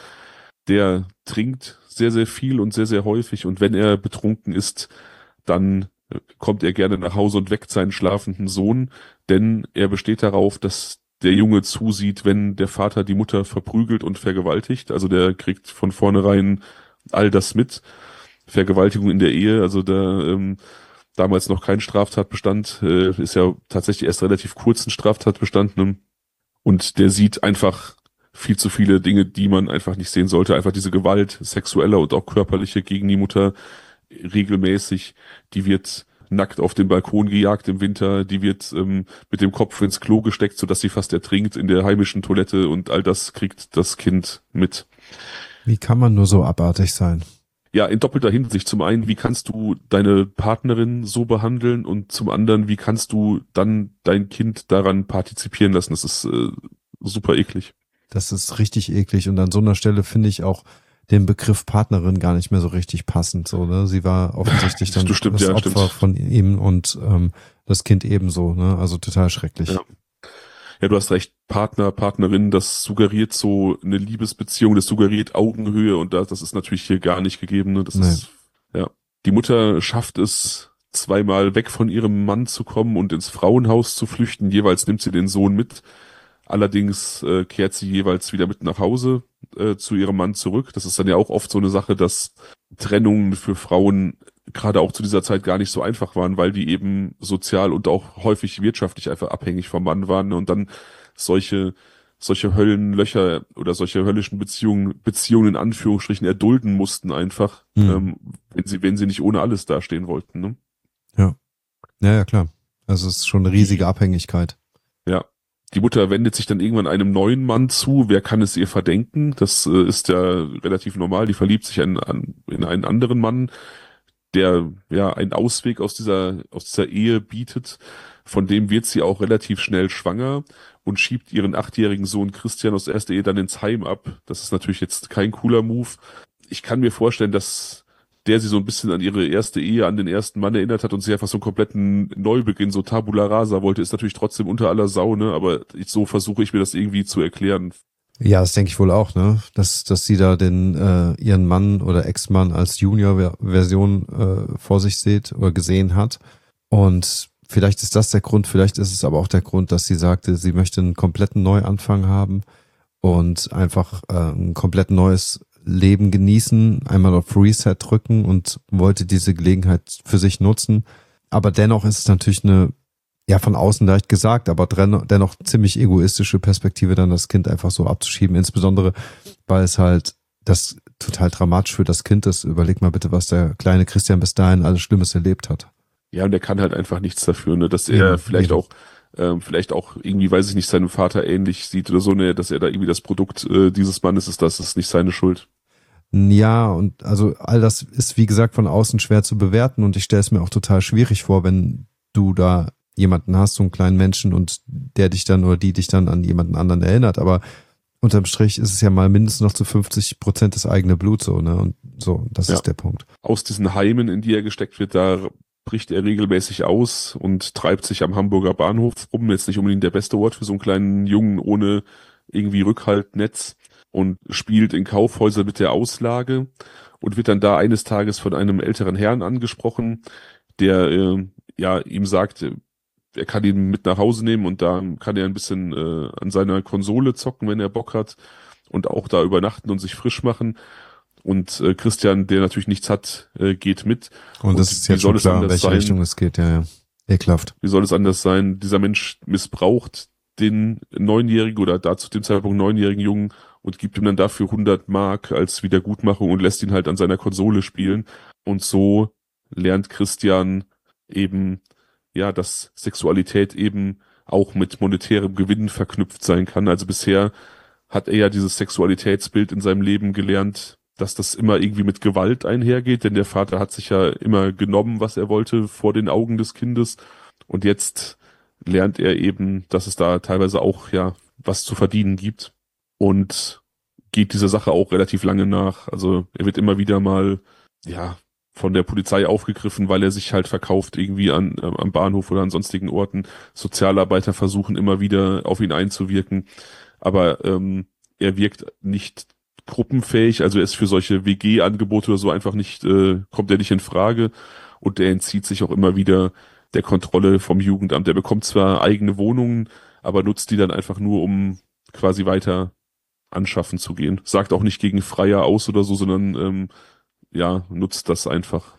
Der trinkt sehr, sehr viel und sehr, sehr häufig und wenn er betrunken ist, dann äh, kommt er gerne nach Hause und weckt seinen schlafenden Sohn, denn er besteht darauf, dass der Junge zusieht, wenn der Vater die Mutter verprügelt und vergewaltigt. Also der kriegt von vornherein all das mit. Vergewaltigung in der Ehe, also da ähm, damals noch kein Straftatbestand, äh, ist ja tatsächlich erst relativ kurzen Straftatbestand, ne? Und der sieht einfach viel zu viele Dinge, die man einfach nicht sehen sollte. Einfach diese Gewalt, sexuelle und auch körperliche gegen die Mutter regelmäßig. Die wird nackt auf den Balkon gejagt im Winter. Die wird ähm, mit dem Kopf ins Klo gesteckt, sodass sie fast ertrinkt in der heimischen Toilette und all das kriegt das Kind mit. Wie kann man nur so abartig sein? Ja, in doppelter Hinsicht. Zum einen, wie kannst du deine Partnerin so behandeln und zum anderen, wie kannst du dann dein Kind daran partizipieren lassen? Das ist äh, super eklig. Das ist richtig eklig und an so einer Stelle finde ich auch den Begriff Partnerin gar nicht mehr so richtig passend. So, ne? Sie war offensichtlich dann Du stimmt, das ja, Opfer stimmt. von ihm und ähm, das Kind ebenso. Ne? Also total schrecklich. Ja. Ja, du hast recht. Partner, Partnerin, das suggeriert so eine Liebesbeziehung, das suggeriert Augenhöhe und das, das ist natürlich hier gar nicht gegeben. Ne? Das Nee. ist, ja. Die Mutter schafft es, zweimal weg von ihrem Mann zu kommen und ins Frauenhaus zu flüchten. Jeweils nimmt sie den Sohn mit. Allerdings äh, kehrt sie jeweils wieder mit nach Hause äh, zu ihrem Mann zurück. Das ist dann ja auch oft so eine Sache, dass Trennungen für Frauen gerade auch zu dieser Zeit gar nicht so einfach waren, weil die eben sozial und auch häufig wirtschaftlich einfach abhängig vom Mann waren, ne? Und dann solche solche Höllenlöcher oder solche höllischen Beziehungen, Beziehungen in Anführungsstrichen erdulden mussten einfach, Hm. ähm, wenn sie, wenn sie nicht ohne alles dastehen wollten, ne? Ja. Ja, ja, klar. Also es ist schon eine riesige Abhängigkeit. Ja. Die Mutter wendet sich dann irgendwann einem neuen Mann zu. Wer kann es ihr verdenken? Das äh, ist ja relativ normal. Die verliebt sich an, an, in einen anderen Mann, der ja einen Ausweg aus dieser, aus dieser Ehe bietet. Von dem wird sie auch relativ schnell schwanger und schiebt ihren achtjährigen Sohn Christian aus der ersten Ehe dann ins Heim ab. Das ist natürlich jetzt kein cooler Move. Ich kann mir vorstellen, dass der sie so ein bisschen an ihre erste Ehe, an den ersten Mann erinnert hat und sie einfach so einen kompletten Neubeginn, so Tabula Rasa wollte, ist natürlich trotzdem unter aller Sau, ne? Aber ich, so versuche ich mir das irgendwie zu erklären. Ja, das denke ich wohl auch, ne? Dass, dass sie da den äh, ihren Mann oder Ex-Mann als Junior-Version äh, vor sich sieht oder gesehen hat. Und vielleicht ist das der Grund, vielleicht ist es aber auch der Grund, dass sie sagte, sie möchte einen kompletten Neuanfang haben und einfach äh, ein komplett neues Leben genießen, einmal auf Reset drücken und wollte diese Gelegenheit für sich nutzen. Aber dennoch ist es natürlich eine, ja, von außen leicht gesagt, aber dennoch ziemlich egoistische Perspektive, dann das Kind einfach so abzuschieben, insbesondere, weil es halt das total dramatisch für das Kind ist. Überleg mal bitte, was der kleine Christian bis dahin alles Schlimmes erlebt hat. Ja, und er kann halt einfach nichts dafür, ne, dass er Eben, vielleicht eben. auch, ähm, vielleicht auch irgendwie, weiß ich nicht, seinem Vater ähnlich sieht oder so, ne, dass er da irgendwie das Produkt äh, dieses Mannes ist, das ist nicht seine Schuld. Ja, und also all das ist, wie gesagt, von außen schwer zu bewerten und ich stelle es mir auch total schwierig vor, wenn du da jemanden hast, so einen kleinen Menschen und der dich dann oder die dich dann an jemanden anderen erinnert, aber unterm Strich ist es ja mal mindestens noch zu fünfzig Prozent das eigene Blut so, ne, und so, das Ja. ist der Punkt. Aus diesen Heimen, in die er gesteckt wird, da bricht er regelmäßig aus und treibt sich am Hamburger Bahnhof rum. Jetzt nicht unbedingt der beste Ort für so einen kleinen Jungen ohne irgendwie Rückhaltnetz und spielt in Kaufhäusern mit der Auslage und wird dann da eines Tages von einem älteren Herrn angesprochen, der äh, ja ihm sagt, er kann ihn mit nach Hause nehmen und da kann er ein bisschen äh, an seiner Konsole zocken, wenn er Bock hat und auch da übernachten und sich frisch machen. Und äh, Christian, der natürlich nichts hat, äh, geht mit. Und, und das ist jetzt schon klar, in welche sein? Richtung es geht, ja, ja. Ekelhaft. Wie soll es anders sein? Dieser Mensch missbraucht den neunjährigen oder da zu dem Zeitpunkt neunjährigen Jungen und gibt ihm dann dafür hundert Mark als Wiedergutmachung und lässt ihn halt an seiner Konsole spielen. Und so lernt Christian eben, ja, dass Sexualität eben auch mit monetärem Gewinn verknüpft sein kann. Also bisher hat er ja dieses Sexualitätsbild in seinem Leben gelernt, dass das immer irgendwie mit Gewalt einhergeht, denn der Vater hat sich ja immer genommen, was er wollte, vor den Augen des Kindes. Und jetzt lernt er eben, dass es da teilweise auch ja was zu verdienen gibt und geht dieser Sache auch relativ lange nach. Also er wird immer wieder mal ja von der Polizei aufgegriffen, weil er sich halt verkauft irgendwie an äh, am Bahnhof oder an sonstigen Orten. Sozialarbeiter versuchen immer wieder auf ihn einzuwirken, aber ähm, er wirkt nicht gruppenfähig, also er ist für solche W G-Angebote oder so einfach nicht, äh, kommt er nicht in Frage und er entzieht sich auch immer wieder der Kontrolle vom Jugendamt. Er bekommt zwar eigene Wohnungen, aber nutzt die dann einfach nur, um quasi weiter anschaffen zu gehen. Sagt auch nicht gegen Freier aus oder so, sondern ähm, ja, nutzt das einfach.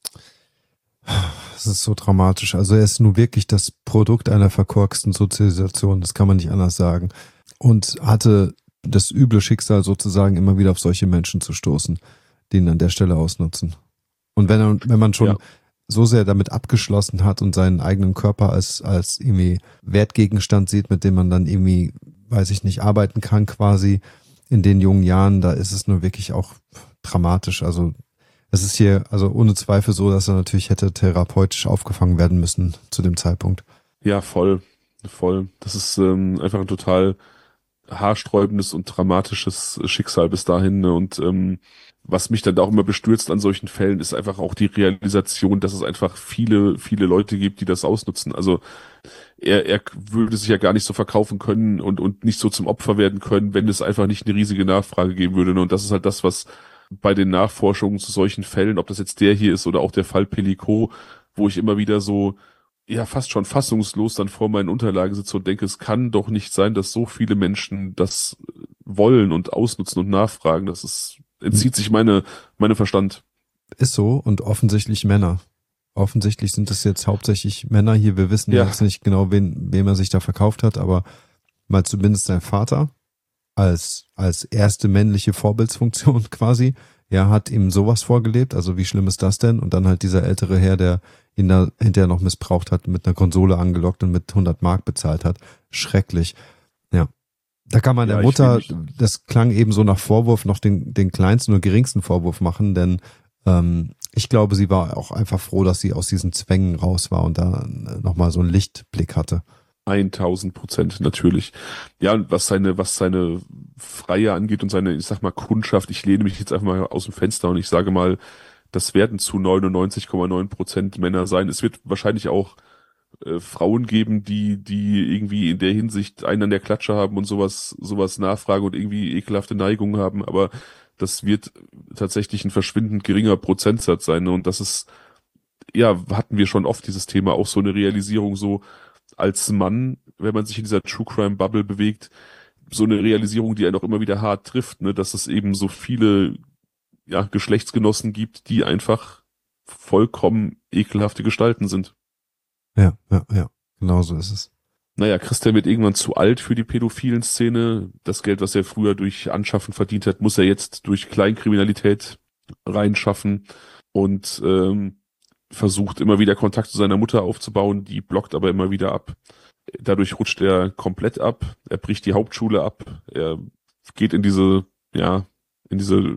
Das ist so dramatisch. Also er ist nun wirklich das Produkt einer verkorksten Sozialisation, das kann man nicht anders sagen. Und hatte das üble Schicksal sozusagen immer wieder auf solche Menschen zu stoßen, die ihn an der Stelle ausnutzen. Und wenn, wenn man schon ja. so sehr damit abgeschlossen hat und seinen eigenen Körper als, als irgendwie Wertgegenstand sieht, mit dem man dann irgendwie, weiß ich nicht, arbeiten kann quasi in den jungen Jahren, da ist es nur wirklich auch dramatisch. Also es ist hier also ohne Zweifel so, dass er natürlich hätte therapeutisch aufgefangen werden müssen zu dem Zeitpunkt. Ja, voll, voll. Das ist ähm, einfach ein total haarsträubendes und dramatisches Schicksal bis dahin. Ne? Und ähm, was mich dann auch immer bestürzt an solchen Fällen, ist einfach auch die Realisation, dass es einfach viele, viele Leute gibt, die das ausnutzen. Also er, er würde sich ja gar nicht so verkaufen können und, und nicht so zum Opfer werden können, wenn es einfach nicht eine riesige Nachfrage geben würde. Ne? Und das ist halt das, was bei den Nachforschungen zu solchen Fällen, ob das jetzt der hier ist oder auch der Fall Pellico, wo ich immer wieder so ja fast schon fassungslos dann vor meinen Unterlagen sitze und denke, es kann doch nicht sein, dass so viele Menschen das wollen und ausnutzen und nachfragen. Das ist, entzieht sich meine, meine Verstand. ist so und offensichtlich Männer. Offensichtlich sind es jetzt hauptsächlich Männer hier. Wir wissen Ja, jetzt nicht genau, wen, wem er sich da verkauft hat, aber mal zumindest sein Vater als, als erste männliche Vorbildsfunktion quasi. Er hat ihm sowas vorgelebt. Also wie schlimm ist das denn? Und dann halt dieser ältere Herr, der ihn da hinterher noch missbraucht hat, mit einer Konsole angelockt und mit hundert Mark bezahlt hat. Schrecklich. Ja. Da kann man der ja, ich will Mutter, nicht. das klang eben so nach Vorwurf, noch den, den kleinsten und geringsten Vorwurf machen, denn ähm, ich glaube, sie war auch einfach froh, dass sie aus diesen Zwängen raus war und da nochmal so einen Lichtblick hatte. tausend Prozent natürlich. Ja, und was seine, was seine Freie angeht und seine, ich sag mal, Kundschaft, ich lehne mich jetzt einfach mal aus dem Fenster und ich sage mal, das werden zu neunundneunzig Komma neun Prozent Männer sein. Es wird wahrscheinlich auch äh, Frauen geben, die, die irgendwie in der Hinsicht einen an der Klatsche haben und sowas, sowas nachfragen und irgendwie ekelhafte Neigungen haben, aber das wird tatsächlich ein verschwindend geringer Prozentsatz sein. Und das ist, ja, hatten wir schon oft dieses Thema, auch so eine Realisierung so als Mann, wenn man sich in dieser True Crime Bubble bewegt, so eine Realisierung, die einen auch immer wieder hart trifft, ne, dass es eben so viele, ja, Geschlechtsgenossen gibt, die einfach vollkommen ekelhafte Gestalten sind. Ja, ja, ja. Genau so ist es. Naja, Christian wird irgendwann zu alt für die pädophilen Szene. Das Geld, was er früher durch Anschaffen verdient hat, muss er jetzt durch Kleinkriminalität reinschaffen und ähm, versucht immer wieder Kontakt zu seiner Mutter aufzubauen, die blockt aber immer wieder ab. Dadurch rutscht er komplett ab, er bricht die Hauptschule ab, er geht in diese, ja, in diese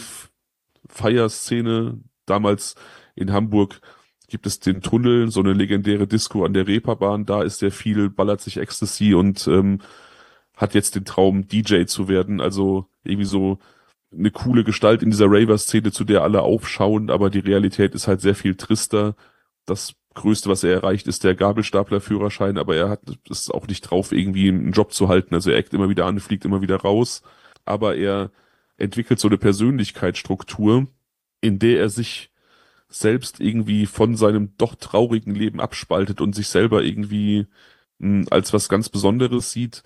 Rave-Feier-Szene. Damals in Hamburg gibt es den Tunnel, so eine legendäre Disco an der Reeperbahn, da ist er viel, ballert sich Ecstasy und ähm, hat jetzt den Traum, D J zu werden, also irgendwie so eine coole Gestalt in dieser Raver-Szene, zu der alle aufschauen, aber die Realität ist halt sehr viel trister. Das Größte, was er erreicht, ist der Gabelstapler-Führerschein, aber er hat es auch nicht drauf, irgendwie einen Job zu halten. Also er eckt immer wieder an, fliegt immer wieder raus, aber er entwickelt so eine Persönlichkeitsstruktur, in der er sich selbst irgendwie von seinem doch traurigen Leben abspaltet und sich selber irgendwie mh, als was ganz Besonderes sieht.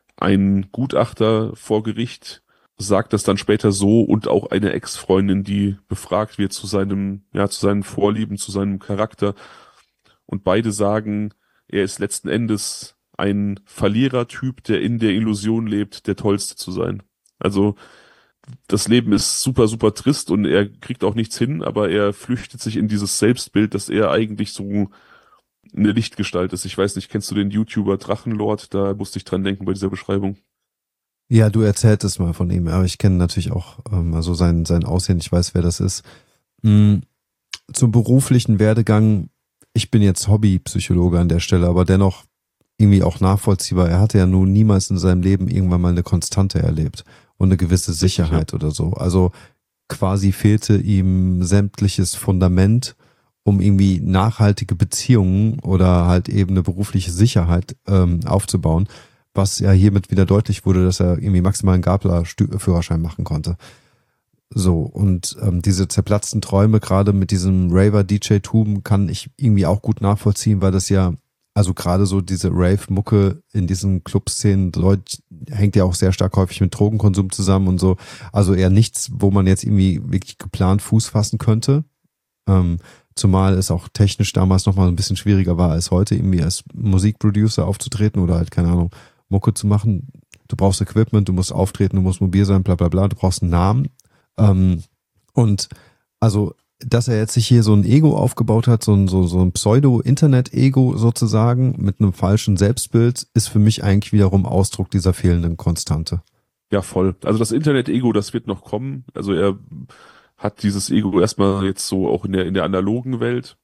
Ein Gutachter vor Gericht sagt das dann später so und auch eine Ex-Freundin, die befragt wird zu seinem, ja, zu seinen Vorlieben, zu seinem Charakter. Und beide sagen, er ist letzten Endes ein Verlierertyp, der in der Illusion lebt, der Tollste zu sein. Also das Leben ist super, super trist und er kriegt auch nichts hin, aber er flüchtet sich in dieses Selbstbild, dass er eigentlich so eine Lichtgestalt ist. Ich weiß nicht, kennst du den YouTuber Drachenlord? Da musste ich dran denken bei dieser Beschreibung. Ja, du erzähltest mal von ihm, aber ich kenne natürlich auch ähm, also sein, sein Aussehen, ich weiß, wer das ist. Mhm. Zum beruflichen Werdegang, ich bin jetzt Hobbypsychologe an der Stelle, aber dennoch irgendwie auch nachvollziehbar. Er hatte ja nun niemals in seinem Leben irgendwann mal eine Konstante erlebt und eine gewisse Sicherheit oder so. Also quasi fehlte ihm sämtliches Fundament, um irgendwie nachhaltige Beziehungen oder halt eben eine berufliche Sicherheit ähm, aufzubauen, was ja hiermit wieder deutlich wurde, dass er irgendwie maximal einen Gabler-Führerschein machen konnte. So, und ähm, diese zerplatzten Träume, gerade mit diesem Raver-D J-Tum, kann ich irgendwie auch gut nachvollziehen, weil das ja, also gerade so diese Rave-Mucke in diesen Clubszenen Leute, hängt ja auch sehr stark häufig mit Drogenkonsum zusammen und so. Also eher nichts, wo man jetzt irgendwie wirklich geplant Fuß fassen könnte. Ähm, zumal es auch technisch damals nochmal ein bisschen schwieriger war als heute, irgendwie als Musikproducer aufzutreten oder halt, keine Ahnung, Mucke zu machen. Du brauchst Equipment, du musst auftreten, du musst mobil sein, bla bla bla, du brauchst einen Namen. Ähm, und also, dass er jetzt sich hier so ein Ego aufgebaut hat, so ein, so, so ein Pseudo-Internet-Ego sozusagen mit einem falschen Selbstbild, ist für mich eigentlich wiederum Ausdruck dieser fehlenden Konstante. Ja, voll. Also das Internet-Ego, das wird noch kommen. Also er hat dieses Ego erstmal jetzt so auch in der, in der analogen Welt.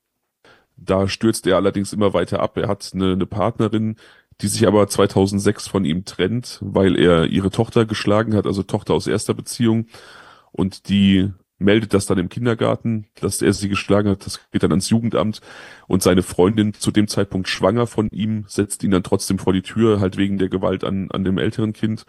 Da stürzt er allerdings immer weiter ab. Er hat eine, eine Partnerin, die sich aber zweitausendsechs von ihm trennt, weil er ihre Tochter geschlagen hat, also Tochter aus erster Beziehung. Und die meldet das dann im Kindergarten, dass er sie geschlagen hat. Das geht dann ans Jugendamt. Und seine Freundin, zu dem Zeitpunkt schwanger von ihm, setzt ihn dann trotzdem vor die Tür, halt wegen der Gewalt an, an dem älteren Kind.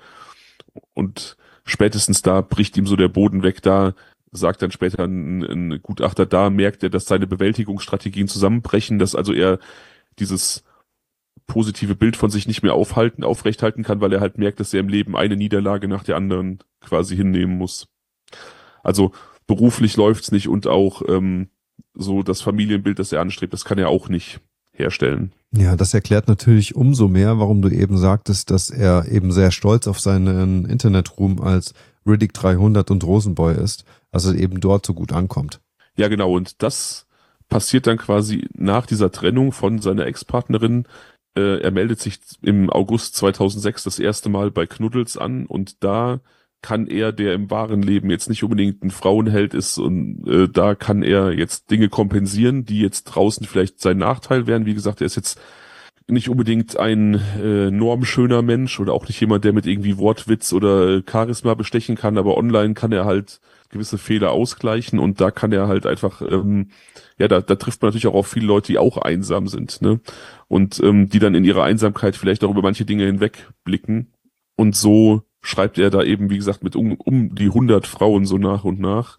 Und spätestens da bricht ihm so der Boden weg. Da sagt dann später ein, ein Gutachter, da merkt er, dass seine Bewältigungsstrategien zusammenbrechen, dass also er dieses positive Bild von sich nicht mehr aufhalten, aufrechthalten kann, weil er halt merkt, dass er im Leben eine Niederlage nach der anderen quasi hinnehmen muss. Also beruflich läuft's nicht und auch ähm, so das Familienbild, das er anstrebt, das kann er auch nicht herstellen. Ja, das erklärt natürlich umso mehr, warum du eben sagtest, dass er eben sehr stolz auf seinen Internetruhm als Riddick dreihundert und Rosenboy ist, also eben dort so gut ankommt. Ja, genau. Und das passiert dann quasi nach dieser Trennung von seiner Ex-Partnerin. Äh, er meldet sich im August zweitausendsechs das erste Mal bei Knuddels an und da kann er, der im wahren Leben jetzt nicht unbedingt ein Frauenheld ist, und äh, da kann er jetzt Dinge kompensieren, die jetzt draußen vielleicht sein Nachteil wären. Wie gesagt, er ist jetzt nicht unbedingt ein äh, normschöner Mensch oder auch nicht jemand, der mit irgendwie Wortwitz oder äh, Charisma bestechen kann, aber online kann er halt gewisse Fehler ausgleichen und da kann er halt einfach, ähm, ja, da, da trifft man natürlich auch auf viele Leute, die auch einsam sind, ne? Und ähm, die dann in ihrer Einsamkeit vielleicht auch über manche Dinge hinwegblicken. Und so schreibt er da eben, wie gesagt, mit um, um die hundert Frauen so nach und nach.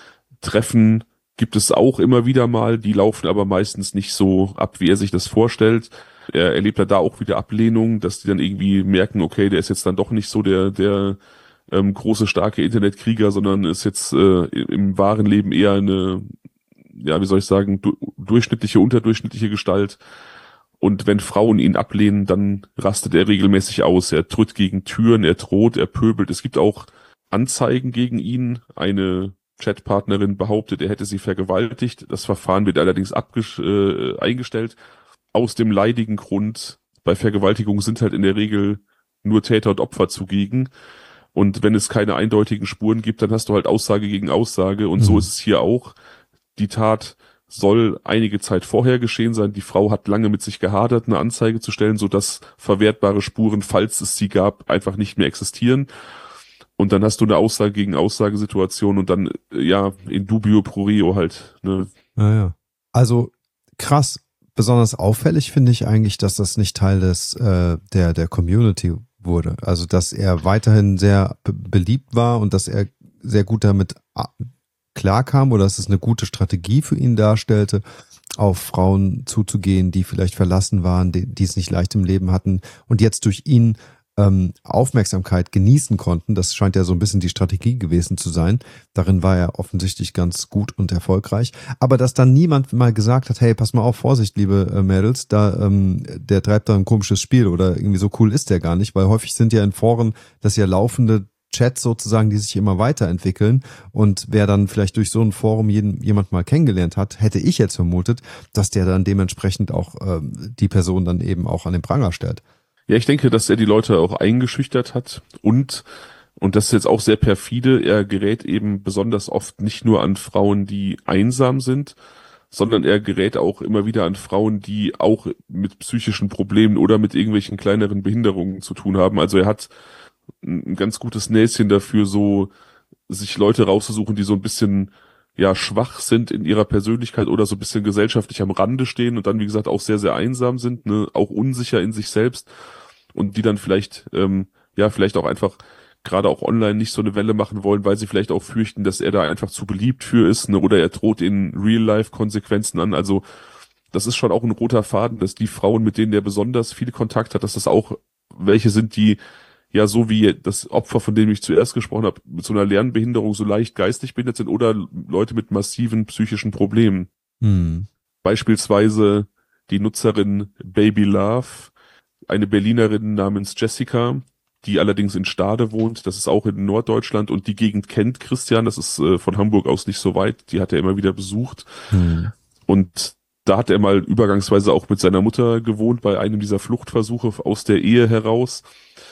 Treffen gibt es auch immer wieder mal, die laufen aber meistens nicht so ab, wie er sich das vorstellt. Er erlebt ja da auch wieder Ablehnung, dass die dann irgendwie merken, okay, der ist jetzt dann doch nicht so der, der ähm, große, starke Internetkrieger, sondern ist jetzt äh, im wahren Leben eher eine, ja, wie soll ich sagen, du, durchschnittliche, unterdurchschnittliche Gestalt. Und wenn Frauen ihn ablehnen, dann rastet er regelmäßig aus. Er tritt gegen Türen, er droht, er pöbelt. Es gibt auch Anzeigen gegen ihn. Eine Chatpartnerin behauptet, er hätte sie vergewaltigt. Das Verfahren wird allerdings abges äh, eingestellt. Aus dem leidigen Grund, bei Vergewaltigung sind halt in der Regel nur Täter und Opfer zugegen. Und wenn es keine eindeutigen Spuren gibt, dann hast du halt Aussage gegen Aussage. Und mhm. so ist es hier auch. Die Tat soll einige Zeit vorher geschehen sein. Die Frau hat lange mit sich gehadert, eine Anzeige zu stellen, sodass verwertbare Spuren, falls es sie gab, einfach nicht mehr existieren. Und dann hast du eine Aussage gegen Aussagesituation und dann, ja, in dubio pro reo halt. Ne? Ja, ja. Also krass. Besonders auffällig finde ich eigentlich, dass das nicht Teil des äh, der der Community wurde. Also dass er weiterhin sehr be- beliebt war und dass er sehr gut damit klarkam oder dass es eine gute Strategie für ihn darstellte, auf Frauen zuzugehen, die vielleicht verlassen waren, die, die es nicht leicht im Leben hatten und jetzt durch ihn ähm, Aufmerksamkeit genießen konnten. Das scheint ja so ein bisschen die Strategie gewesen zu sein. Darin war er offensichtlich ganz gut und erfolgreich. Aber dass dann niemand mal gesagt hat, hey, pass mal auf, Vorsicht, liebe äh, Mädels, da ähm, der treibt da ein komisches Spiel oder irgendwie so cool ist der gar nicht, weil häufig sind ja in Foren das ja laufende Chats sozusagen, die sich immer weiterentwickeln und wer dann vielleicht durch so ein Forum jeden, jemand mal kennengelernt hat, hätte ich jetzt vermutet, dass der dann dementsprechend auch ähm, die Person dann eben auch an den Pranger stellt. Ja, ich denke, dass er die Leute auch eingeschüchtert hat und, und das ist jetzt auch sehr perfide, er gerät eben besonders oft nicht nur an Frauen, die einsam sind, sondern er gerät auch immer wieder an Frauen, die auch mit psychischen Problemen oder mit irgendwelchen kleineren Behinderungen zu tun haben. Also er hat ein ganz gutes Näschen dafür, so sich Leute rauszusuchen, die so ein bisschen ja schwach sind in ihrer Persönlichkeit oder so ein bisschen gesellschaftlich am Rande stehen und dann, wie gesagt, auch sehr, sehr einsam sind, ne, auch unsicher in sich selbst und die dann vielleicht, ähm, ja, vielleicht auch einfach gerade auch online nicht so eine Welle machen wollen, weil sie vielleicht auch fürchten, dass er da einfach zu beliebt für ist, ne, oder er droht ihnen Real-Life-Konsequenzen an. Also das ist schon auch ein roter Faden, dass die Frauen, mit denen der besonders viel Kontakt hat, dass das auch welche sind, die ja, so wie das Opfer, von dem ich zuerst gesprochen habe, mit so einer Lernbehinderung so leicht geistig behindert sind oder Leute mit massiven psychischen Problemen. Hm. Beispielsweise die Nutzerin Baby Love, eine Berlinerin namens Jessica, die allerdings in Stade wohnt, das ist auch in Norddeutschland und die Gegend kennt Christian, das ist äh, von Hamburg aus nicht so weit, die hat er immer wieder besucht. Hm. Und da hat er mal übergangsweise auch mit seiner Mutter gewohnt bei einem dieser Fluchtversuche aus der Ehe heraus.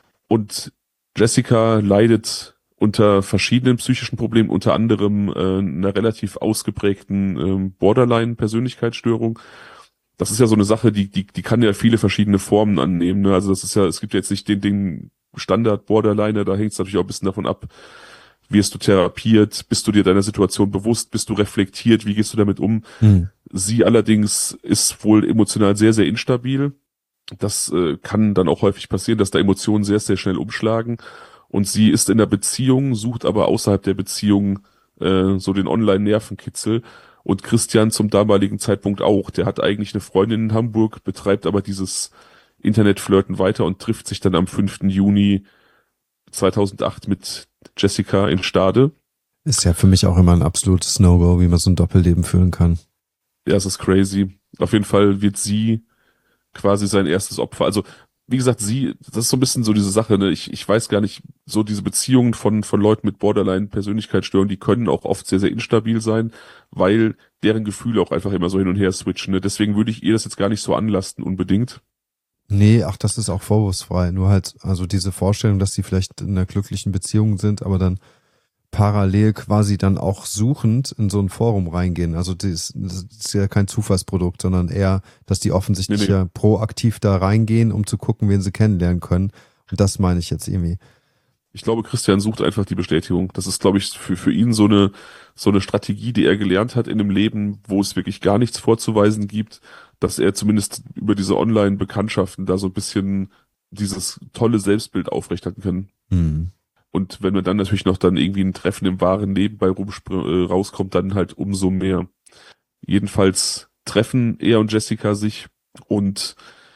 Und Jessica leidet unter verschiedenen psychischen Problemen, unter anderem äh, einer relativ ausgeprägten äh, Borderline-Persönlichkeitsstörung. Das ist ja so eine Sache, die die die kann ja viele verschiedene Formen annehmen. Ne? Also das ist ja, es gibt ja jetzt nicht den den Standard Borderliner, da hängt es natürlich auch ein bisschen davon ab, wirst du therapiert, bist du dir deiner Situation bewusst, bist du reflektiert, wie gehst du damit um? Hm. Sie allerdings ist wohl emotional sehr, sehr instabil. Das äh, kann dann auch häufig passieren, dass da Emotionen sehr, sehr schnell umschlagen. Und sie ist in der Beziehung, sucht aber außerhalb der Beziehung äh, so den Online-Nervenkitzel. Und Christian zum damaligen Zeitpunkt auch. Der hat eigentlich eine Freundin in Hamburg, betreibt aber dieses Internetflirten weiter und trifft sich dann am fünften Juni zweitausendacht mit Jessica in Stade. Ist ja für mich auch immer ein absolutes No-Go, wie man so ein Doppelleben führen kann. Ja, es ist crazy. Auf jeden Fall wird sie quasi sein erstes Opfer. Also, wie gesagt, sie, das ist so ein bisschen so diese Sache, ne? Ich, ich weiß gar nicht, so diese Beziehungen von, von Leuten mit Borderline-Persönlichkeitsstörungen, die können auch oft sehr, sehr instabil sein, weil deren Gefühle auch einfach immer so hin und her switchen, ne? Deswegen würde ich ihr das jetzt gar nicht so anlasten unbedingt. Nee, ach, das ist auch vorwurfsfrei. Nur halt, also diese Vorstellung, dass sie vielleicht in einer glücklichen Beziehung sind, aber dann parallel quasi dann auch suchend in so ein Forum reingehen. Also das, das ist ja kein Zufallsprodukt, sondern eher, dass die offensichtlich Nee, nee. ja proaktiv da reingehen, um zu gucken, wen sie kennenlernen können. Und das meine ich jetzt irgendwie. Ich glaube, Christian sucht einfach die Bestätigung. Das ist, glaube ich, für, für ihn so eine, so eine Strategie, die er gelernt hat in einem Leben, wo es wirklich gar nichts vorzuweisen gibt, dass er zumindest über diese Online-Bekanntschaften da so ein bisschen dieses tolle Selbstbild aufrechterhalten kann. Hm. Und wenn man dann natürlich noch dann irgendwie ein Treffen im wahren Leben bei rumspr- äh, rauskommt, dann halt umso mehr. Jedenfalls treffen er und Jessica sich und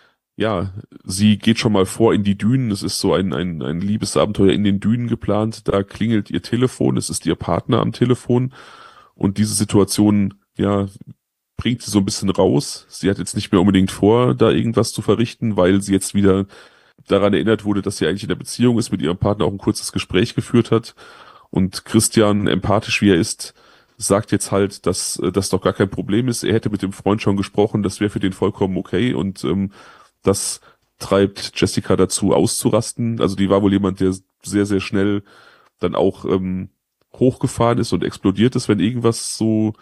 ja, sie geht schon mal vor in die Dünen. Es ist so ein, ein, ein Liebesabenteuer in den Dünen geplant. Da klingelt ihr Telefon. Es ist ihr Partner am Telefon. Und diese Situation, ja, bringt sie so ein bisschen raus. Sie hat jetzt nicht mehr unbedingt vor, da irgendwas zu verrichten, weil sie jetzt wieder daran erinnert wurde, dass sie eigentlich in der Beziehung ist, mit ihrem Partner auch ein kurzes Gespräch geführt hat. Und Christian, empathisch wie er ist, sagt jetzt halt, dass äh, das doch gar kein Problem ist. Er hätte mit dem Freund schon gesprochen, das wäre für den vollkommen okay. Und ähm, das treibt Jessica dazu, auszurasten. Also die war wohl jemand, der sehr, sehr schnell dann auch ähm, hochgefahren ist und explodiert ist, wenn irgendwas so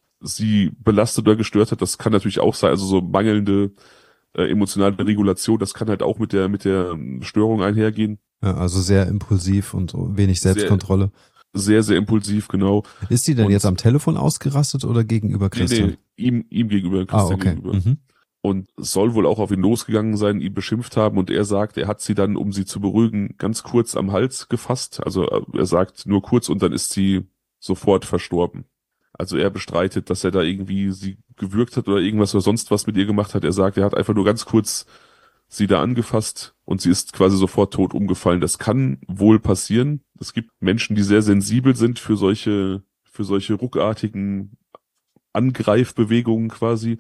sie belastet oder gestört hat. Das kann natürlich auch sein, also so mangelnde äh, emotionale Regulation, das kann halt auch mit der mit der ähm, Störung einhergehen. Ja, also sehr impulsiv und so wenig Sehr, Selbstkontrolle. sehr, sehr impulsiv, genau. Ist sie denn Und jetzt am Telefon ausgerastet oder gegenüber nee, Christian? nee, ihm, ihm gegenüber, Ah, Christian okay. gegenüber. Mhm. Und soll wohl auch auf ihn losgegangen sein, ihn beschimpft haben und er sagt, er hat sie dann, um sie zu beruhigen, ganz kurz am Hals gefasst. Also äh, er sagt nur kurz und dann ist sie sofort verstorben. Also er bestreitet, dass er da irgendwie sie gewürgt hat oder irgendwas oder sonst was mit ihr gemacht hat. Er sagt, er hat einfach nur ganz kurz sie da angefasst und sie ist quasi sofort tot umgefallen. Das kann wohl passieren. Es gibt Menschen, die sehr sensibel sind für solche, für solche ruckartigen Angreifbewegungen quasi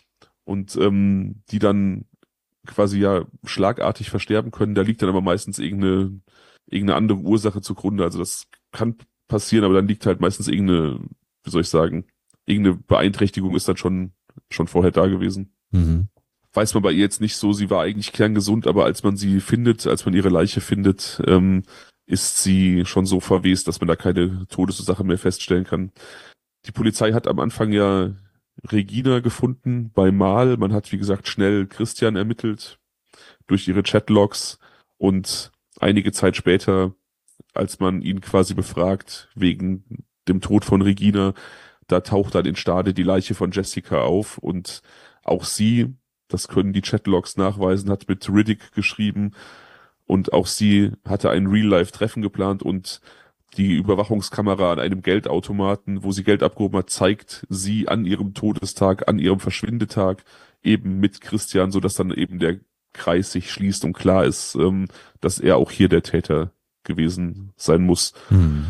und ähm, die dann quasi ja schlagartig versterben können. Da liegt dann aber meistens irgendeine, irgendeine andere Ursache zugrunde. Also das kann passieren, aber dann liegt halt meistens irgendeine, wie soll ich sagen, irgendeine Beeinträchtigung ist dann schon, schon vorher da gewesen. Mhm. Weiß man bei ihr jetzt nicht so, sie war eigentlich kerngesund, aber als man sie findet, als man ihre Leiche findet, ähm, ist sie schon so verwest, dass man da keine Todesursache mehr feststellen kann. Die Polizei hat am Anfang ja Regina gefunden bei Mal. Man hat, wie gesagt, schnell Christian ermittelt durch ihre Chatlogs und einige Zeit später, als man ihn quasi befragt wegen dem Tod von Regina, da taucht dann in Stade die Leiche von Jessica auf und auch sie, das können die Chatlogs nachweisen, hat mit Riddick geschrieben und auch sie hatte ein Real-Life-Treffen geplant und die Überwachungskamera an einem Geldautomaten, wo sie Geld abgehoben hat, zeigt sie an ihrem Todestag, an ihrem Verschwindetag eben mit Christian, so dass dann eben der Kreis sich schließt und klar ist, ähm, dass er auch hier der Täter gewesen sein muss. Mhm.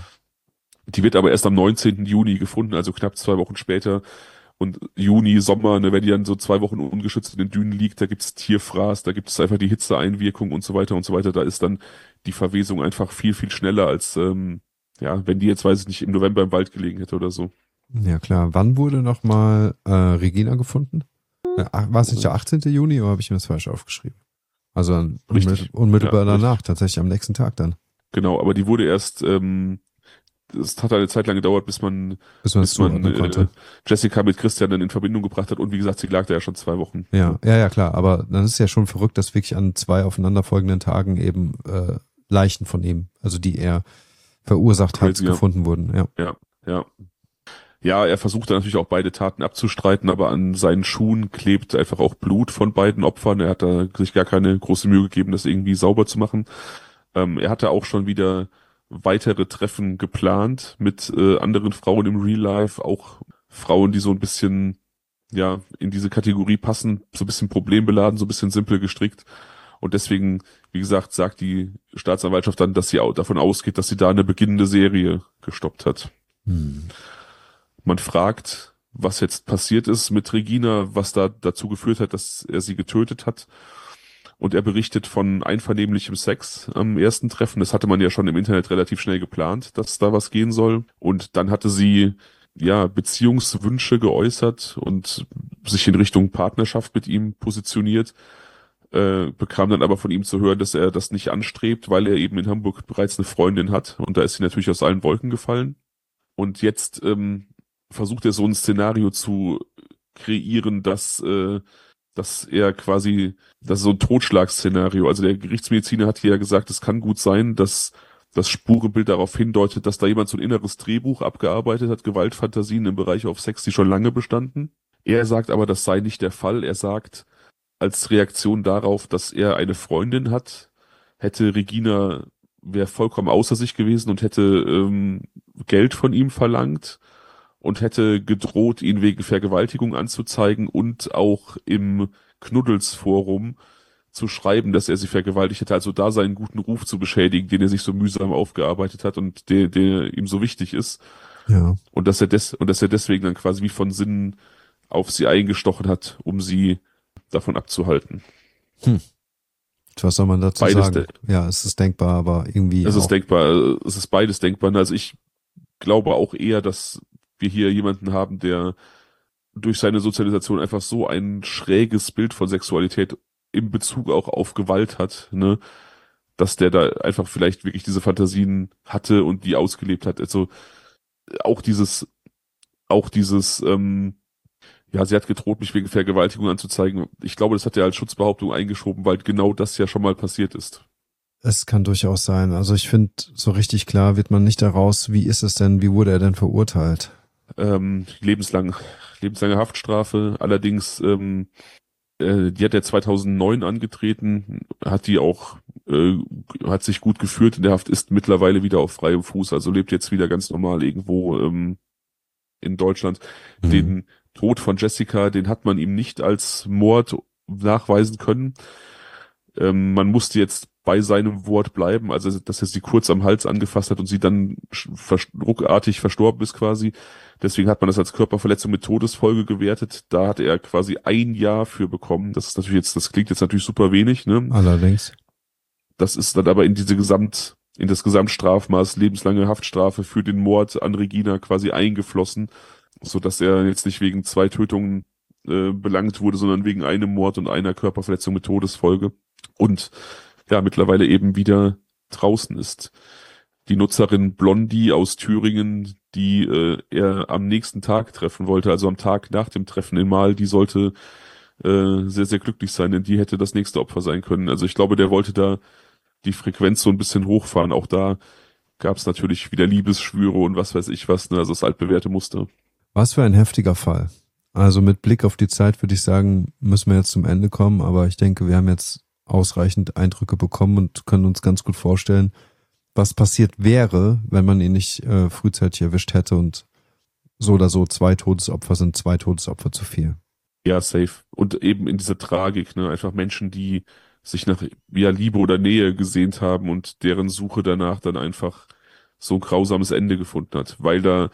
Die wird aber erst am neunzehnten Juni gefunden, also knapp zwei Wochen später. Und Juni, Sommer, ne, wenn die dann so zwei Wochen ungeschützt in den Dünen liegt, da gibt's Tierfraß, da gibt es einfach die Hitzeeinwirkung und so weiter und so weiter. Da ist dann die Verwesung einfach viel, viel schneller als, ähm, ja, wenn die jetzt, weiß ich nicht, im November im Wald gelegen hätte oder so. Ja, klar. Wann wurde nochmal äh, Regina gefunden? Äh, ach, war es nicht der achtzehnte Juni oder habe ich mir das falsch aufgeschrieben? Also dann Richtig. unmittel- unmittelbar Ja, danach, richtig. tatsächlich am nächsten Tag dann. Genau, aber die wurde erst, ähm, es hat eine Zeit lang gedauert, bis man, Bis man es bis man zuordnen äh, konnte. Jessica mit Christian dann in Verbindung gebracht hat. Und wie gesagt, sie lag da ja schon zwei Wochen. Ja, ja, ja, klar. Aber dann ist es ja schon verrückt, dass wirklich an zwei aufeinanderfolgenden Tagen eben äh, Leichen von ihm, also die er verursacht hat, Crazy, ja. gefunden wurden. Ja. Ja, ja. Ja, er versucht dann natürlich auch beide Taten abzustreiten, aber an seinen Schuhen klebt einfach auch Blut von beiden Opfern. Er hat da sich gar keine große Mühe gegeben, das irgendwie sauber zu machen. Ähm, er hatte auch schon wieder weitere Treffen geplant mit äh, anderen Frauen im Real Life, auch Frauen, die so ein bisschen, ja, in diese Kategorie passen, so ein bisschen problembeladen, so ein bisschen simpel gestrickt. Und deswegen, wie gesagt, sagt die Staatsanwaltschaft dann, dass sie auch davon ausgeht, dass sie da eine beginnende Serie gestoppt hat. Hm. Man fragt, was jetzt passiert ist mit Regina, was da dazu geführt hat, dass er sie getötet hat. Und er berichtet von einvernehmlichem Sex am ersten Treffen. Das hatte man ja schon im Internet relativ schnell geplant, dass da was gehen soll. Und dann hatte sie ja Beziehungswünsche geäußert und sich in Richtung Partnerschaft mit ihm positioniert. Äh, bekam dann aber von ihm zu hören, dass er das nicht anstrebt, weil er eben in Hamburg bereits eine Freundin hat. Und da ist sie natürlich aus allen Wolken gefallen. Und jetzt ähm, versucht er so ein Szenario zu kreieren, dass, äh, dass er quasi, das ist so ein Totschlagsszenario. Also der Gerichtsmediziner hat hier ja gesagt, es kann gut sein, dass das Spurenbild darauf hindeutet, dass da jemand so ein inneres Drehbuch abgearbeitet hat, Gewaltfantasien im Bereich auf Sex, die schon lange bestanden. Er sagt aber, das sei nicht der Fall. Er sagt, als Reaktion darauf, dass er eine Freundin hat, hätte Regina, wäre vollkommen außer sich gewesen und hätte ähm, Geld von ihm verlangt und hätte gedroht, ihn wegen Vergewaltigung anzuzeigen und auch im Knuddelsforum zu schreiben, dass er sie vergewaltigt hätte, also da seinen guten Ruf zu beschädigen, den er sich so mühsam aufgearbeitet hat und der, der ihm so wichtig ist. Ja. Und dass er des, und dass er deswegen dann quasi wie von Sinnen auf sie eingestochen hat, um sie davon abzuhalten. Hm. Was soll man dazu Beides sagen? Ja, es ist denkbar, aber irgendwie Es auch. ist denkbar, es ist beides denkbar. Also ich glaube auch eher, dass wir hier jemanden haben, der durch seine Sozialisation einfach so ein schräges Bild von Sexualität in Bezug auch auf Gewalt hat, ne, dass der da einfach vielleicht wirklich diese Fantasien hatte und die ausgelebt hat. Also auch dieses, auch dieses, ähm, ja, sie hat gedroht, mich wegen Vergewaltigung anzuzeigen. Ich glaube, das hat er als Schutzbehauptung eingeschoben, weil genau das ja schon mal passiert ist. Es kann durchaus sein. Also ich finde, so richtig klar wird man nicht daraus, wie ist es denn, wie wurde er denn verurteilt? Ähm, lebenslang, lebenslange Haftstrafe. Allerdings, ähm, äh, die hat er zweitausendneun angetreten, hat die auch, äh, hat sich gut geführt in der Haft, ist mittlerweile wieder auf freiem Fuß, also lebt jetzt wieder ganz normal irgendwo ähm, in Deutschland. Mhm. Den Tod von Jessica, den hat man ihm nicht als Mord nachweisen können. Ähm, man musste jetzt bei seinem Wort bleiben, also dass er sie kurz am Hals angefasst hat und sie dann vers- ruckartig verstorben ist quasi. Deswegen hat man das als Körperverletzung mit Todesfolge gewertet. Da hat er quasi ein Jahr für bekommen. Das ist natürlich jetzt, das klingt jetzt natürlich super wenig, ne? Allerdings. Das ist dann aber in diese Gesamt, in das Gesamtstrafmaß lebenslange Haftstrafe für den Mord an Regina quasi eingeflossen, so dass er jetzt nicht wegen zwei Tötungen äh, belangt wurde, sondern wegen einem Mord und einer Körperverletzung mit Todesfolge. Und ja, mittlerweile eben wieder draußen ist. Die Nutzerin Blondie aus Thüringen, die äh, er am nächsten Tag treffen wollte, also am Tag nach dem Treffen in Mal, die sollte äh, sehr, sehr glücklich sein, denn die hätte das nächste Opfer sein können. Also ich glaube, der wollte da die Frequenz so ein bisschen hochfahren. Auch da gab es natürlich wieder Liebesschwüre und was weiß ich was, ne? Also das altbewährte Muster. Was für ein heftiger Fall. Also mit Blick auf die Zeit würde ich sagen, müssen wir jetzt zum Ende kommen, aber ich denke, wir haben jetzt ausreichend Eindrücke bekommen und können uns ganz gut vorstellen, was passiert wäre, wenn man ihn nicht äh, frühzeitig erwischt hätte und so oder so zwei Todesopfer sind zwei Todesopfer zu viel. Ja, safe. Und eben in dieser Tragik, ne, einfach Menschen, die sich nach ja, Liebe oder Nähe gesehnt haben und deren Suche danach dann einfach so ein grausames Ende gefunden hat, weil da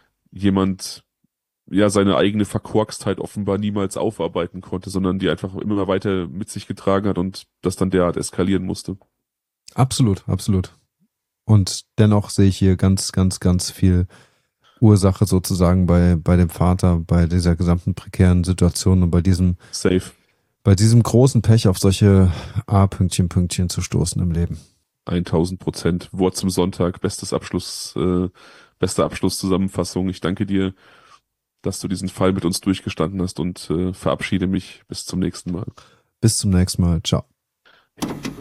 jemand ja seine eigene Verkorkstheit offenbar niemals aufarbeiten konnte, sondern die einfach immer weiter mit sich getragen hat und das dann derart eskalieren musste. Absolut, absolut. Und dennoch sehe ich hier ganz, ganz, ganz viel Ursache sozusagen bei, bei dem Vater, bei dieser gesamten prekären Situation und bei diesem, Safe. bei diesem großen Pech auf solche A-Pünktchen, Pünktchen zu stoßen im Leben. tausend Prozent. Wort zum Sonntag. Bestes Abschluss, äh, beste Abschlusszusammenfassung. Ich danke dir, dass du diesen Fall mit uns durchgestanden hast und äh, verabschiede mich bis zum nächsten Mal. Bis zum nächsten Mal. Ciao.